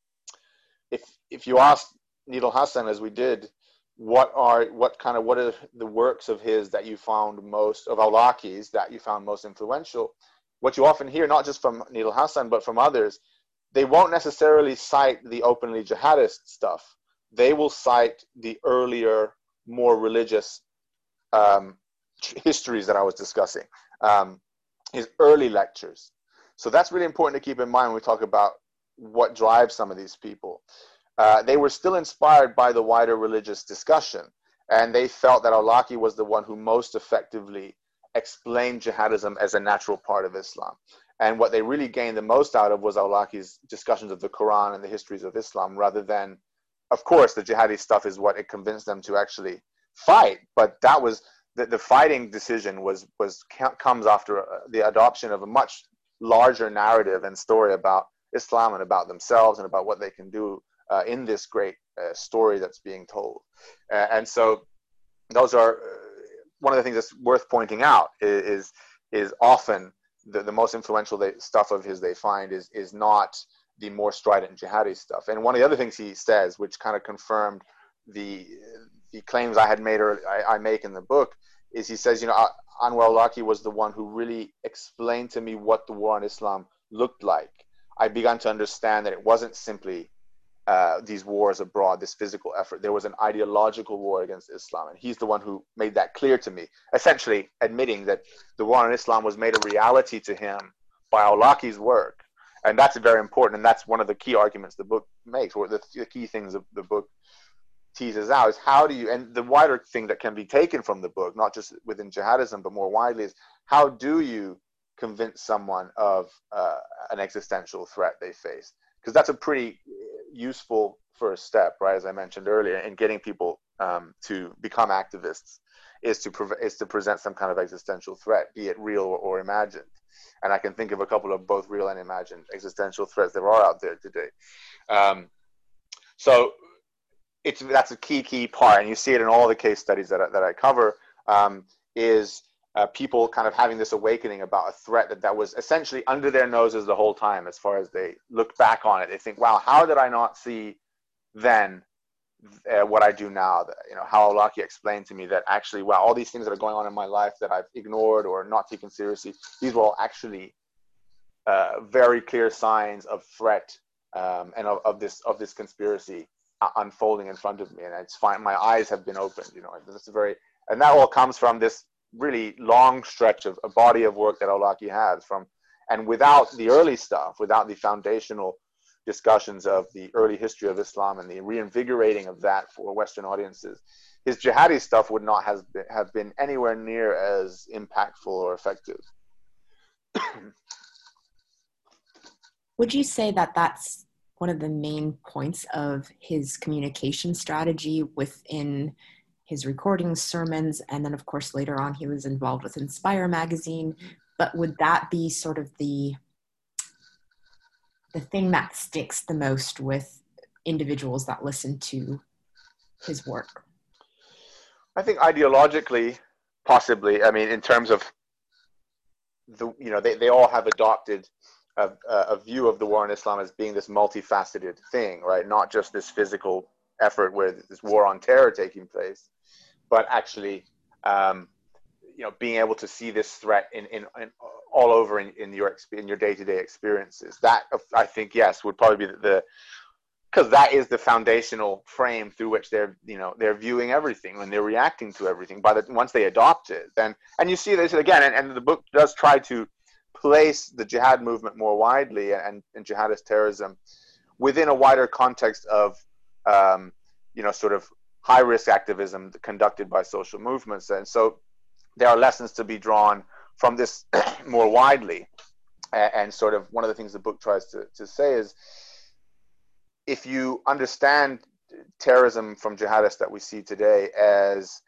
if you ask Nidal Hasan, as we did, what are the works of his that you found most, of al-Awlaqi's that you found most influential, what you often hear, not just from Nidal Hasan but from others, they won't necessarily cite the openly jihadist stuff. They will cite the earlier, more religious histories that I was discussing, his early lectures. So that's really important to keep in mind when we talk about what drives some of these people. They were still inspired by the wider religious discussion, and they felt that al-Awlaqi was the one who most effectively explained jihadism as a natural part of Islam. And what they really gained the most out of was al-Awlaqi's discussions of the Quran and the histories of Islam, rather than, of course, the jihadi stuff is what it convinced them to actually fight. But that was the fighting decision comes after the adoption of a much larger narrative and story about Islam and about themselves and about what they can do in this great story that's being told. And so those are one of the things that's worth pointing out is often the most influential stuff of his they find is not the more strident jihadi stuff. And one of the other things he says, which kind of confirmed the claims I had made, or I make in the book, is he says, Anwar al-Awlaqi was the one who really explained to me what the war on Islam looked like. I began to understand that it wasn't simply these wars abroad, this physical effort. There was an ideological war against Islam, and he's the one who made that clear to me, essentially admitting that the war on Islam was made a reality to him by al-Awlaqi's work. And that's very important, and that's one of the key arguments the book makes, or the key things the book teases out, is how do you, and the wider thing that can be taken from the book, not just within jihadism, but more widely, is how do you convince someone of an existential threat they face? Because that's a pretty useful first step, right? As I mentioned earlier, in getting people to become activists, is to present some kind of existential threat, be it real or imagined. And I can think of a couple of both real and imagined existential threats that are out there today. So that's a key part, and you see it in all the case studies that I cover. Is people kind of having this awakening about a threat that was essentially under their noses the whole time. As far as they look back on it, they think, wow, how did I not see then what I do now? How al-Awlaqi explained to me that actually, wow, all these things that are going on in my life that I've ignored or not taken seriously, these were all actually very clear signs of threat and of this conspiracy unfolding in front of me. And it's fine, my eyes have been opened. This is and that all comes from this really long stretch of a body of work that Al-Awlaki has and without the early stuff, without the foundational discussions of the early history of Islam and the reinvigorating of that for Western audiences, his jihadi stuff would not have been anywhere near as impactful or effective. Would you say that that's one of the main points of his communication strategy within his recordings, sermons, and then of course later on he was involved with Inspire magazine, but would that be sort of the thing that sticks the most with individuals that listen to his work? I think ideologically, possibly. I mean, in terms of they all have adopted a view of the war on Islam as being this multifaceted thing, right? Not just this physical effort where this war on terror taking place, but actually, being able to see this threat in all over in your day-to-day experiences. That, I think, yes, would probably be because that is the foundational frame through which they're viewing everything and they're reacting to everything. Once they adopt it, then, and you see this again, and the book does try to place the jihad movement more widely and jihadist terrorism within a wider context of sort of high risk activism conducted by social movements. And so there are lessons to be drawn from this more widely. And sort of one of the things the book tries to say is, if you understand terrorism from jihadists that we see today as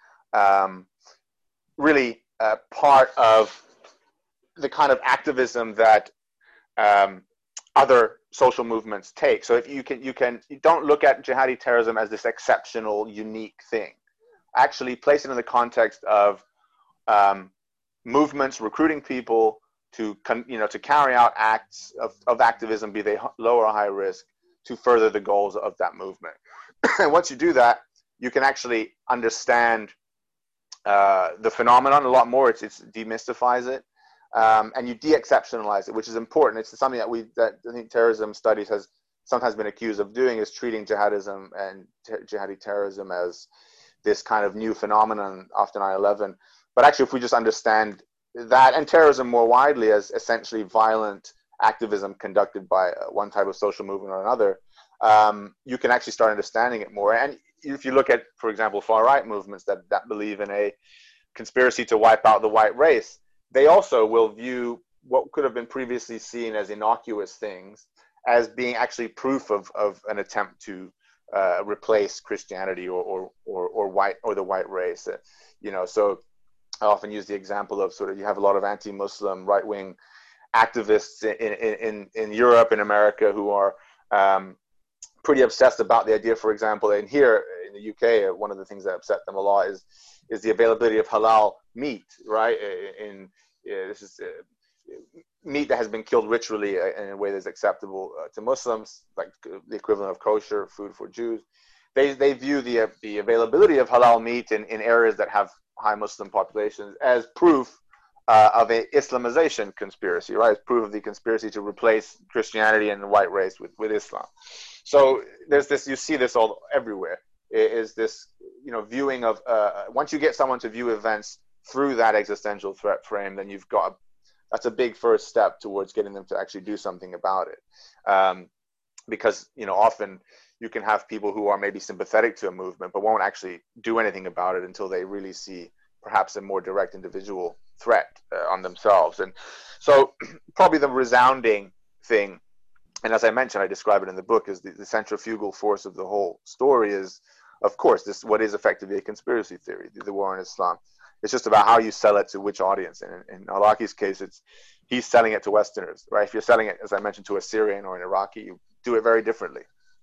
really part of the kind of activism that other social movements take. So if you don't look at jihadi terrorism as this exceptional, unique thing. Actually place it in the context of movements recruiting people to carry out acts of activism, be they low or high risk, to further the goals of that movement. And once you do that, you can actually understand the phenomenon a lot more. It demystifies it, and you de-exceptionalize it, which is important. It's something that I think terrorism studies has sometimes been accused of doing, is treating jihadism and jihadi terrorism as this kind of new phenomenon after 9/11. But actually, if we just understand that and terrorism more widely as essentially violent activism conducted by one type of social movement or another, you can actually start understanding it more. And if you look at, for example, far-right movements that believe in a conspiracy to wipe out the white race, they also will view what could have been previously seen as innocuous things as being actually proof of an attempt to replace Christianity or the white race. So I often use the example of sort of, you have a lot of anti-Muslim right-wing activists in Europe and America who are pretty obsessed about the idea, for example, and here in the UK, one of the things that upset them a lot is the availability of halal meat, right? This is meat that has been killed ritually in a way that's acceptable to Muslims, like the equivalent of kosher food for Jews. They view the availability of halal meat in areas that have high Muslim populations as proof of a Islamization conspiracy, right? As proof of the conspiracy to replace Christianity and the white race with Islam. So there's this, you see this all everywhere, is this, viewing of, once you get someone to view events through that existential threat frame, then that's a big first step towards getting them to actually do something about it. Because, often you can have people who are maybe sympathetic to a movement, but won't actually do anything about it until they really see perhaps a more direct individual threat on themselves. And so probably the resounding thing, and as I mentioned, I describe it in the book, is the centrifugal force of the whole story is, of course, this what is effectively a conspiracy theory, the war on Islam. It's just about how you sell it to which audience. And in Al-Awlaki's case, he's selling it to Westerners, right? If you're selling it, as I mentioned, to a Syrian or an Iraqi, you do it very differently.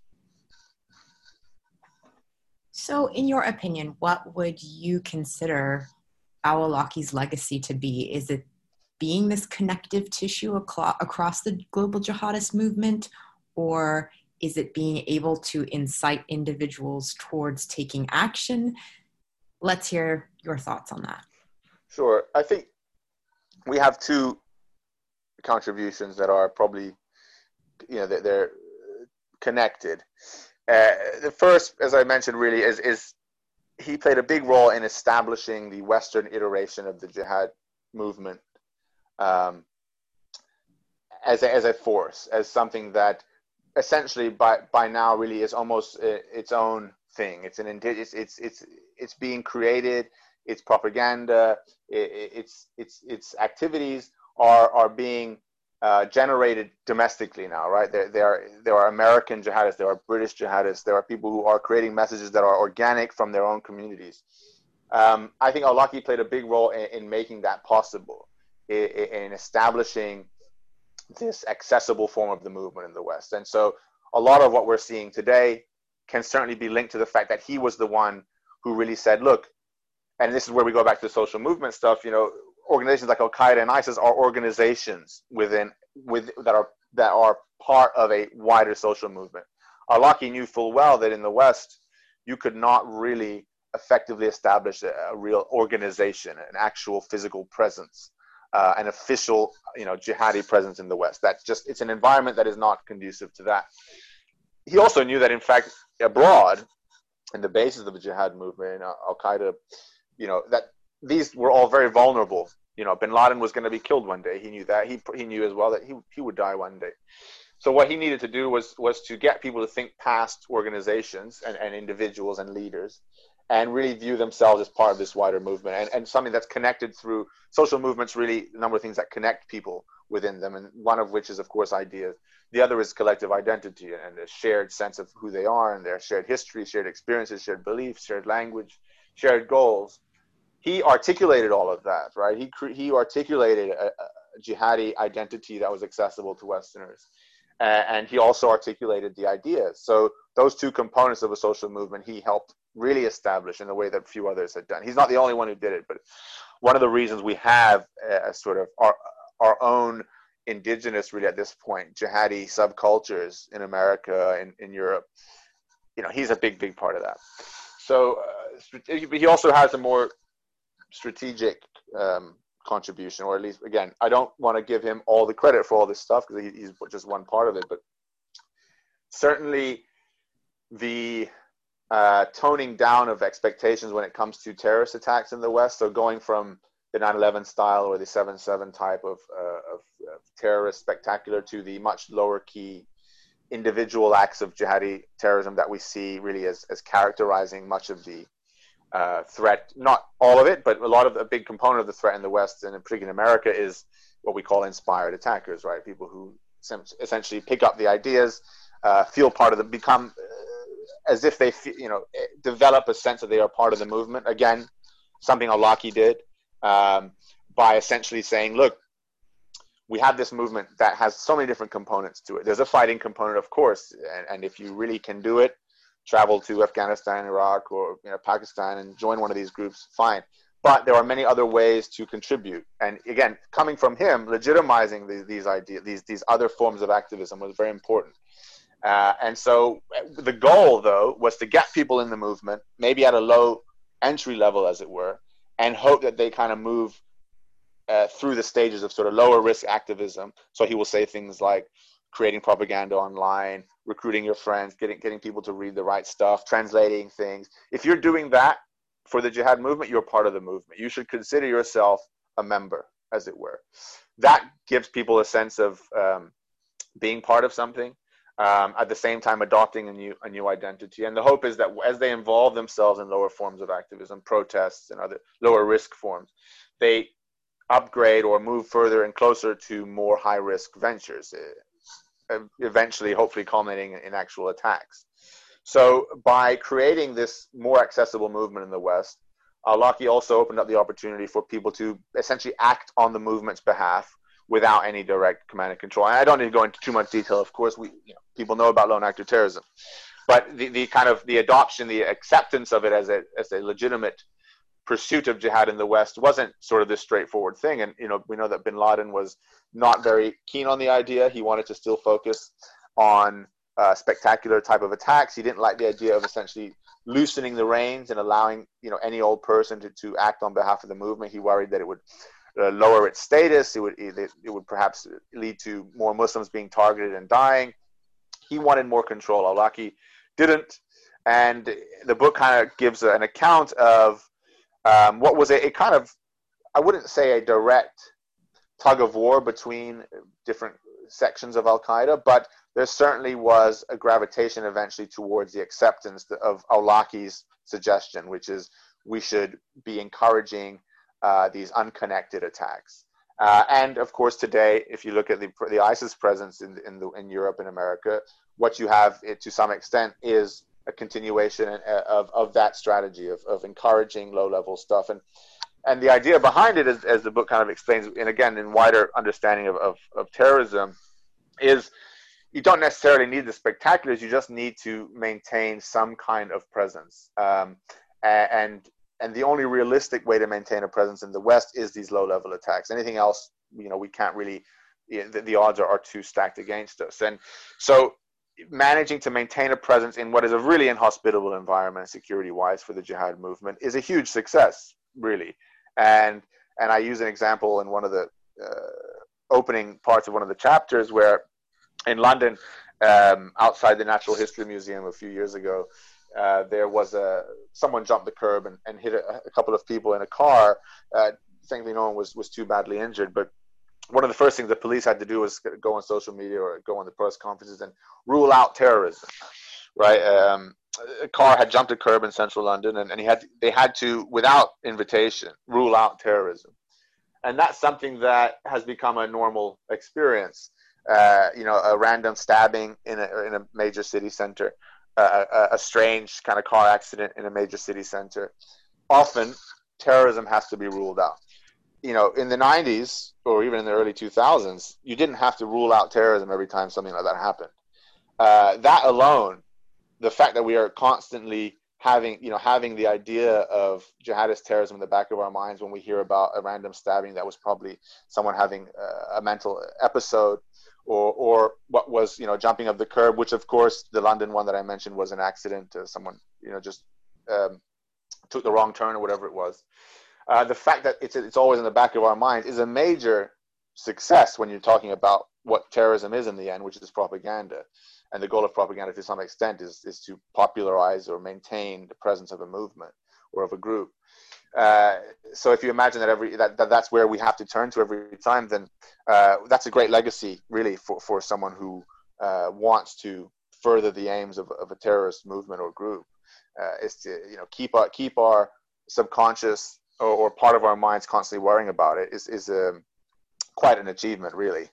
So in your opinion, what would you consider Al-Awlaki's legacy to be? Is it being this connective tissue across the global jihadist movement, or is it being able to incite individuals towards taking action? Let's hear your thoughts on that. Sure. I think we have two contributions that are probably, they're connected. The first, as I mentioned, really is he played a big role in establishing the Western iteration of the jihad movement as a force, as something that essentially by now really is almost its own thing. It's being created. Its propaganda, its activities are being generated domestically now, right? There are American jihadists, there are British jihadists, there are people who are creating messages that are organic from their own communities. I think Al-Awlaki played a big role in making that possible, in establishing this accessible form of the movement in the West. And so a lot of what we're seeing today can certainly be linked to the fact that he was the one who really said, look, and this is where we go back to social movement stuff, organizations like Al-Qaeda and ISIS are organizations that are part of a wider social movement. Al-Awlaki knew full well that in the West, you could not really effectively establish a real organization, an actual physical presence, an official, jihadi presence in the West. It's an environment that is not conducive to that. He also knew that, in fact, abroad, in the basis of the jihad movement, Al-Qaeda, that these were all very vulnerable. Bin Laden was going to be killed one day. He knew that. He knew as well that he would die one day. So what he needed to do was to get people to think past organizations and individuals and leaders, and really view themselves as part of this wider movement, and something that's connected through social movements. Really, a number of things that connect people within them, and one of which is, of course, ideas. The other is collective identity and a shared sense of who they are and their shared history, shared experiences, shared beliefs, shared language, shared goals. He articulated all of that, right? He articulated a jihadi identity that was accessible to Westerners. And he also articulated the ideas. So those two components of a social movement, he helped really establish in a way that few others had done. He's not the only one who did it, but one of the reasons we have sort of our own indigenous, really at this point, jihadi subcultures in America, in Europe, he's a big part of that. So he also has a more strategic contribution, or at least, again, I don't want to give him all the credit for all this stuff because he's just one part of it, but certainly the toning down of expectations when it comes to terrorist attacks in the West. So going from the 9/11 style or the 7/7 type of terrorist spectacular to the much lower key individual acts of jihadi terrorism that we see really as characterizing much of the threat. Not all of it, but a big component of the threat in the West, and particularly in America, is what we call inspired attackers, right? People who essentially pick up the ideas, feel part of become as if they, develop a sense that they are part of the movement. Again, something Al-Awlaki did by essentially saying, look, we have this movement that has so many different components to it. There's a fighting component, of course, and if you really can do it, travel to Afghanistan, Iraq, or Pakistan and join one of these groups, fine. But there are many other ways to contribute. And again, coming from him, legitimizing these ideas, these other forms of activism was very important. And so the goal, though, was to get people in the movement, maybe at a low entry level, as it were, and hope that they kind of move through the stages of sort of lower risk activism. So he will say things like creating propaganda online, recruiting your friends, getting people to read the right stuff, translating things. If you're doing that for the jihad movement, you're part of the movement. You should consider yourself a member, as it were. That gives people a sense of being part of something, at the same time adopting a new identity. And the hope is that as they involve themselves in lower forms of activism, protests and other lower risk forms, they upgrade or move further and closer to more high risk ventures, eventually hopefully culminating in actual attacks. So by creating this more accessible movement in the West, Al-Awlaki also opened up the opportunity for people to essentially act on the movement's behalf without any direct command and control. And I don't need to go into too much detail. Of course, people know about lone actor terrorism, but the kind of the adoption, the acceptance of it as a legitimate pursuit of jihad in the West wasn't sort of this straightforward thing. And we know that Bin Laden was not very keen on the idea. He wanted to still focus on spectacular type of attacks. He didn't like the idea of essentially loosening the reins and allowing any old person to act on behalf of the movement. He worried that it would lower its status. It would perhaps lead to more Muslims being targeted and dying. He wanted more control. Al-Awlaki didn't. And the book kind of gives an account of what was a kind of, I wouldn't say a direct tug of war between different sections of Al-Qaeda, but there certainly was a gravitation eventually towards the acceptance of Awlaki's suggestion, which is we should be encouraging these unconnected attacks. And of course, today, if you look at the ISIS presence in Europe and America, what you have to some extent is a continuation of that strategy of encouraging low-level stuff. And the idea behind it, as the book kind of explains, and again, in wider understanding of terrorism, is you don't necessarily need the spectaculars. You just need to maintain some kind of presence. And the only realistic way to maintain a presence in the West is these low-level attacks. Anything else, we can't really, the odds are too stacked against us. And so managing to maintain a presence in what is a really inhospitable environment security-wise for the jihad movement is a huge success, really. And I use an example in one of the opening parts of one of the chapters where in London, outside the Natural History Museum a few years ago, there was someone jumped the curb and hit a couple of people in a car. Thankfully, no one was too badly injured. But one of the first things the police had to do was go on social media or go on the press conferences and rule out terrorism. Right? A car had jumped a curb in central London, and they had to, without invitation, rule out terrorism. And that's something that has become a normal experience. A random stabbing in a major city center, a strange kind of car accident in a major city center. Often, terrorism has to be ruled out. In the 90s or even in the early 2000s, you didn't have to rule out terrorism every time something like that happened. That alone, the fact that we are constantly having the idea of jihadist terrorism in the back of our minds when we hear about a random stabbing that was probably someone having a mental episode, or what was jumping of the curb, which of course the London one that I mentioned was an accident. Someone just took the wrong turn or whatever it was. The fact that it's always in the back of our minds is a major success when you're talking about what terrorism is in the end, which is propaganda. And the goal of propaganda, to some extent, is to popularize or maintain the presence of a movement or of a group. So if you imagine that's where we have to turn to every time, then that's a great legacy, really, for someone who wants to further the aims of a terrorist movement or group. Is to keep our subconscious or part of our minds constantly worrying about it is quite an achievement, really.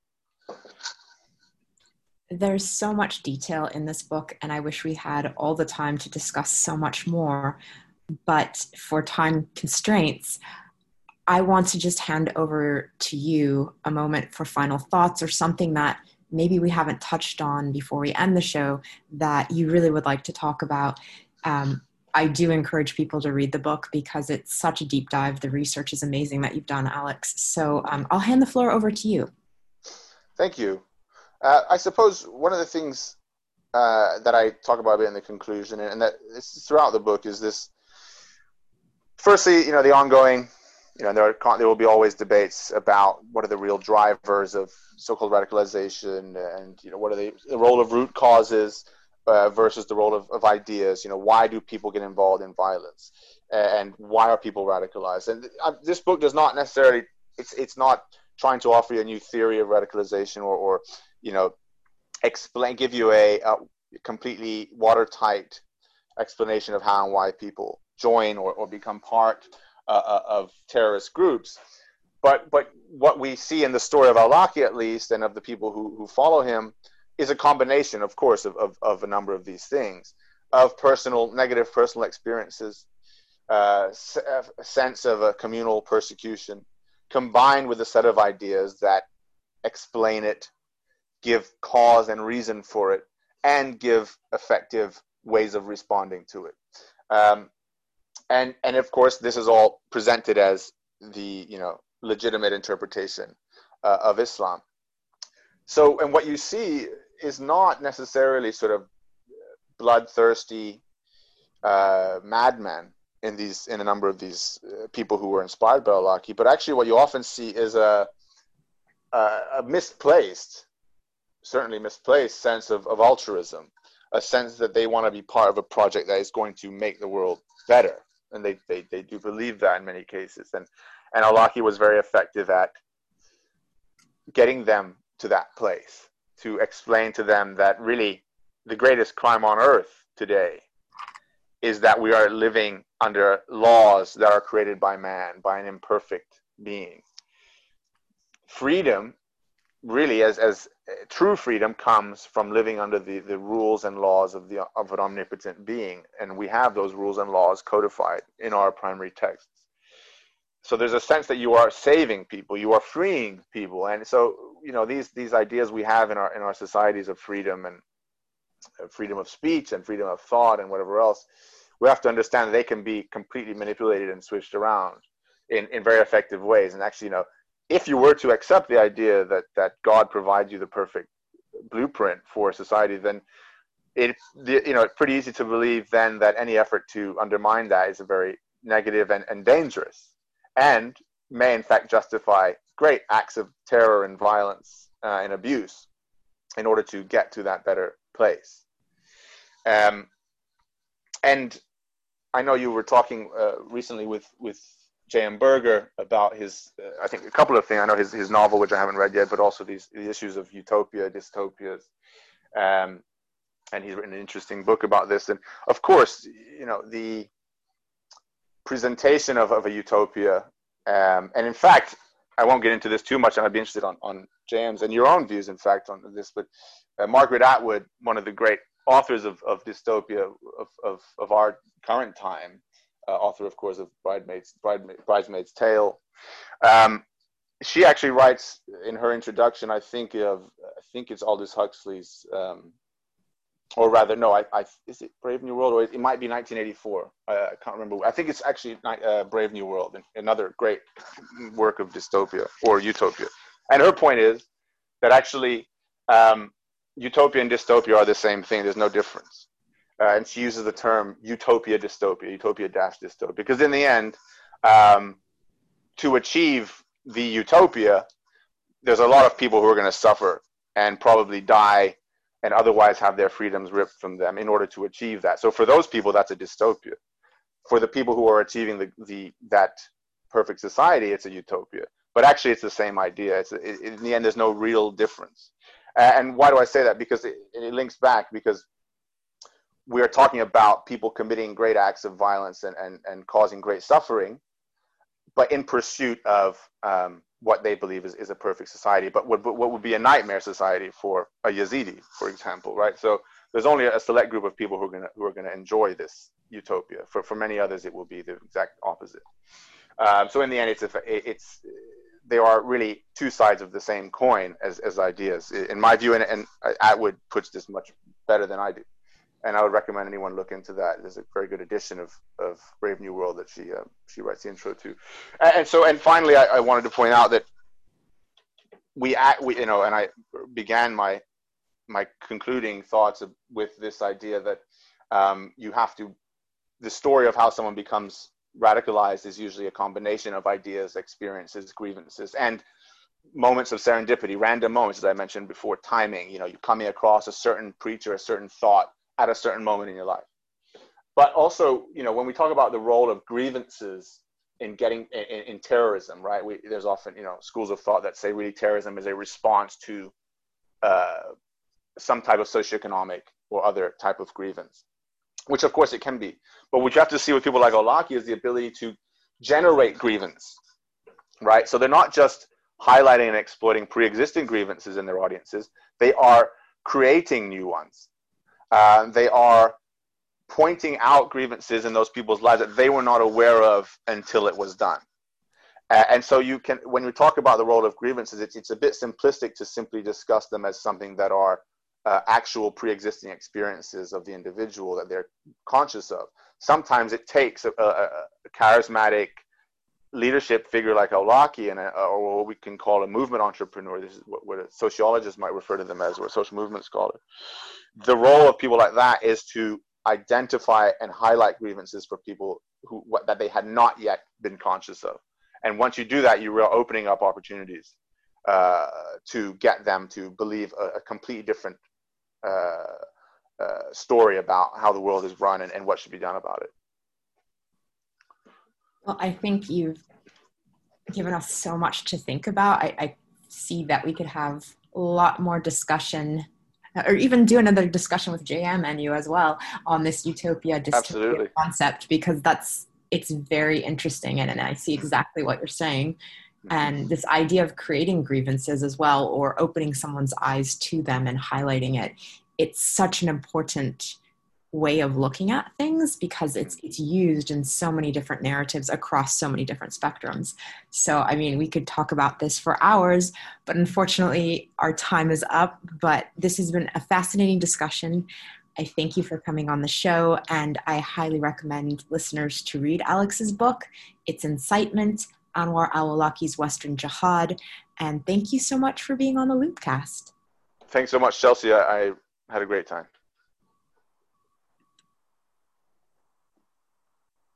There's so much detail in this book, and I wish we had all the time to discuss so much more. But for time constraints, I want to just hand over to you a moment for final thoughts or something that maybe we haven't touched on before we end the show that you really would like to talk about. I do encourage people to read the book because it's such a deep dive. The research is amazing that you've done, Alex. So I'll hand the floor over to you. Thank you. I suppose one of the things that I talk about a bit in the conclusion, and that it's throughout the book, is this. Firstly, the ongoing, there will be always debates about what are the real drivers of so-called radicalization, and what are the role of root causes versus the role of ideas. Why do people get involved in violence, and why are people radicalized? And this book does not necessarily. It's not trying to offer you a new theory of radicalization or give you a completely watertight explanation of how and why people join or become part of terrorist groups. But what we see in the story of Awlaki, at least, and of the people who follow him, is a combination, of course, of a number of these things, of negative personal experiences, a sense of a communal persecution, combined with a set of ideas that explain it, give cause and reason for it, and give effective ways of responding to it. And of course, this is all presented as the legitimate interpretation of Islam. So, and what you see is not necessarily sort of bloodthirsty madmen in a number of these people who were inspired by Awlaki, but actually what you often see is a misplaced sense of altruism, a sense that they want to be part of a project that is going to make the world better. And they do believe that in many cases. And Aulaki was very effective at getting them to that place, to explain to them that really the greatest crime on earth today is that we are living under laws that are created by man, by an imperfect being. Freedom, really, as true freedom, comes from living under the rules and laws of an omnipotent being, and we have those rules and laws codified in our primary texts. So there's a sense that you are saving people, you are freeing people, and so these ideas we have in our societies of freedom and freedom of speech and freedom of thought and whatever else, we have to understand that they can be completely manipulated and switched around in very effective ways. And actually, if you were to accept the idea that God provides you the perfect blueprint for society, then it's pretty easy to believe then that any effort to undermine that is a very negative and dangerous, and may in fact justify great acts of terror and violence and abuse in order to get to that better place. And I know you were talking recently with J.M. Berger about his, I think a couple of things. I know his novel, which I haven't read yet, but also the issues of utopia, dystopias. And he's written an interesting book about this. And of course, the presentation of a utopia, and in fact, I won't get into this too much, and I'd be interested on James and your own views, in fact, on this. But Margaret Atwood, one of the great authors of dystopia of our current time, author, of course, of Bridesmaid's Tale. She actually writes in her introduction, I think it's Aldous Huxley's, or rather, no, is it Brave New World, or it might be 1984. I can't remember. I think it's actually Brave New World, another great work of dystopia or utopia. And her point is that actually utopia and dystopia are the same thing. There's no difference. And she uses the term utopia dystopia, utopia-dystopia, because in the end, to achieve the utopia, there's a lot of people who are going to suffer and probably die and otherwise have their freedoms ripped from them in order to achieve that. So for those people, that's a dystopia. For the people who are achieving that perfect society, it's a utopia. But actually, it's the same idea. In the end, there's no real difference. And why do I say that? Because it links back, because we are talking about people committing great acts of violence and causing great suffering, but in pursuit of what they believe is a perfect society, but what would be a nightmare society for a Yazidi, for example, right? So there's only a select group of people who are gonna enjoy this utopia. For many others, it will be the exact opposite. So in the end, there are really two sides of the same coin as ideas, in my view, and Atwood puts this much better than I do. And I would recommend anyone look into that. There's a very good edition of Brave New World that she writes the intro to. And finally, I wanted to point out that and I began my concluding thoughts with this idea that the story of how someone becomes radicalized is usually a combination of ideas, experiences, grievances, and moments of serendipity, random moments, as I mentioned before, timing. You're coming across a certain preacher, a certain thought at a certain moment in your life. But also, when we talk about the role of grievances in terrorism, right? There's often, schools of thought that say really terrorism is a response to some type of socioeconomic or other type of grievance, which of course it can be. But what you have to see with people like Aulaki is the ability to generate grievance, right? So they're not just highlighting and exploiting pre-existing grievances in their audiences. They are creating new ones. They are pointing out grievances in those people's lives that they were not aware of until it was done. And so when we talk about the role of grievances, it's a bit simplistic to simply discuss them as something that are actual pre-existing experiences of the individual that they're conscious of. Sometimes it takes a charismatic leadership figure like Aulaki or what we can call a movement entrepreneur. This is what a sociologist might refer to them as, or a social movement scholar. The role of people like that is to identify and highlight grievances for people that they had not yet been conscious of. And once you do that, you're opening up opportunities to get them to believe a completely different story about how the world is run and what should be done about it. Well, I think you've given us so much to think about. I see that we could have a lot more discussion, or even do another discussion with JM and you as well on this utopia dystopia Absolutely. concept, because it's very interesting, and I see exactly what you're saying. And this idea of creating grievances as well, or opening someone's eyes to them and highlighting it, it's such an important way of looking at things, because it's used in so many different narratives across so many different spectrums. So, I mean, we could talk about this for hours, but unfortunately our time is up. But this has been a fascinating discussion. I thank you for coming on the show, and I highly recommend listeners to read Alex's book. It's Incitement, Anwar al-Awlaki's Western Jihad. And thank you so much for being on the Loopcast. Thanks so much, Chelsea. I had a great time.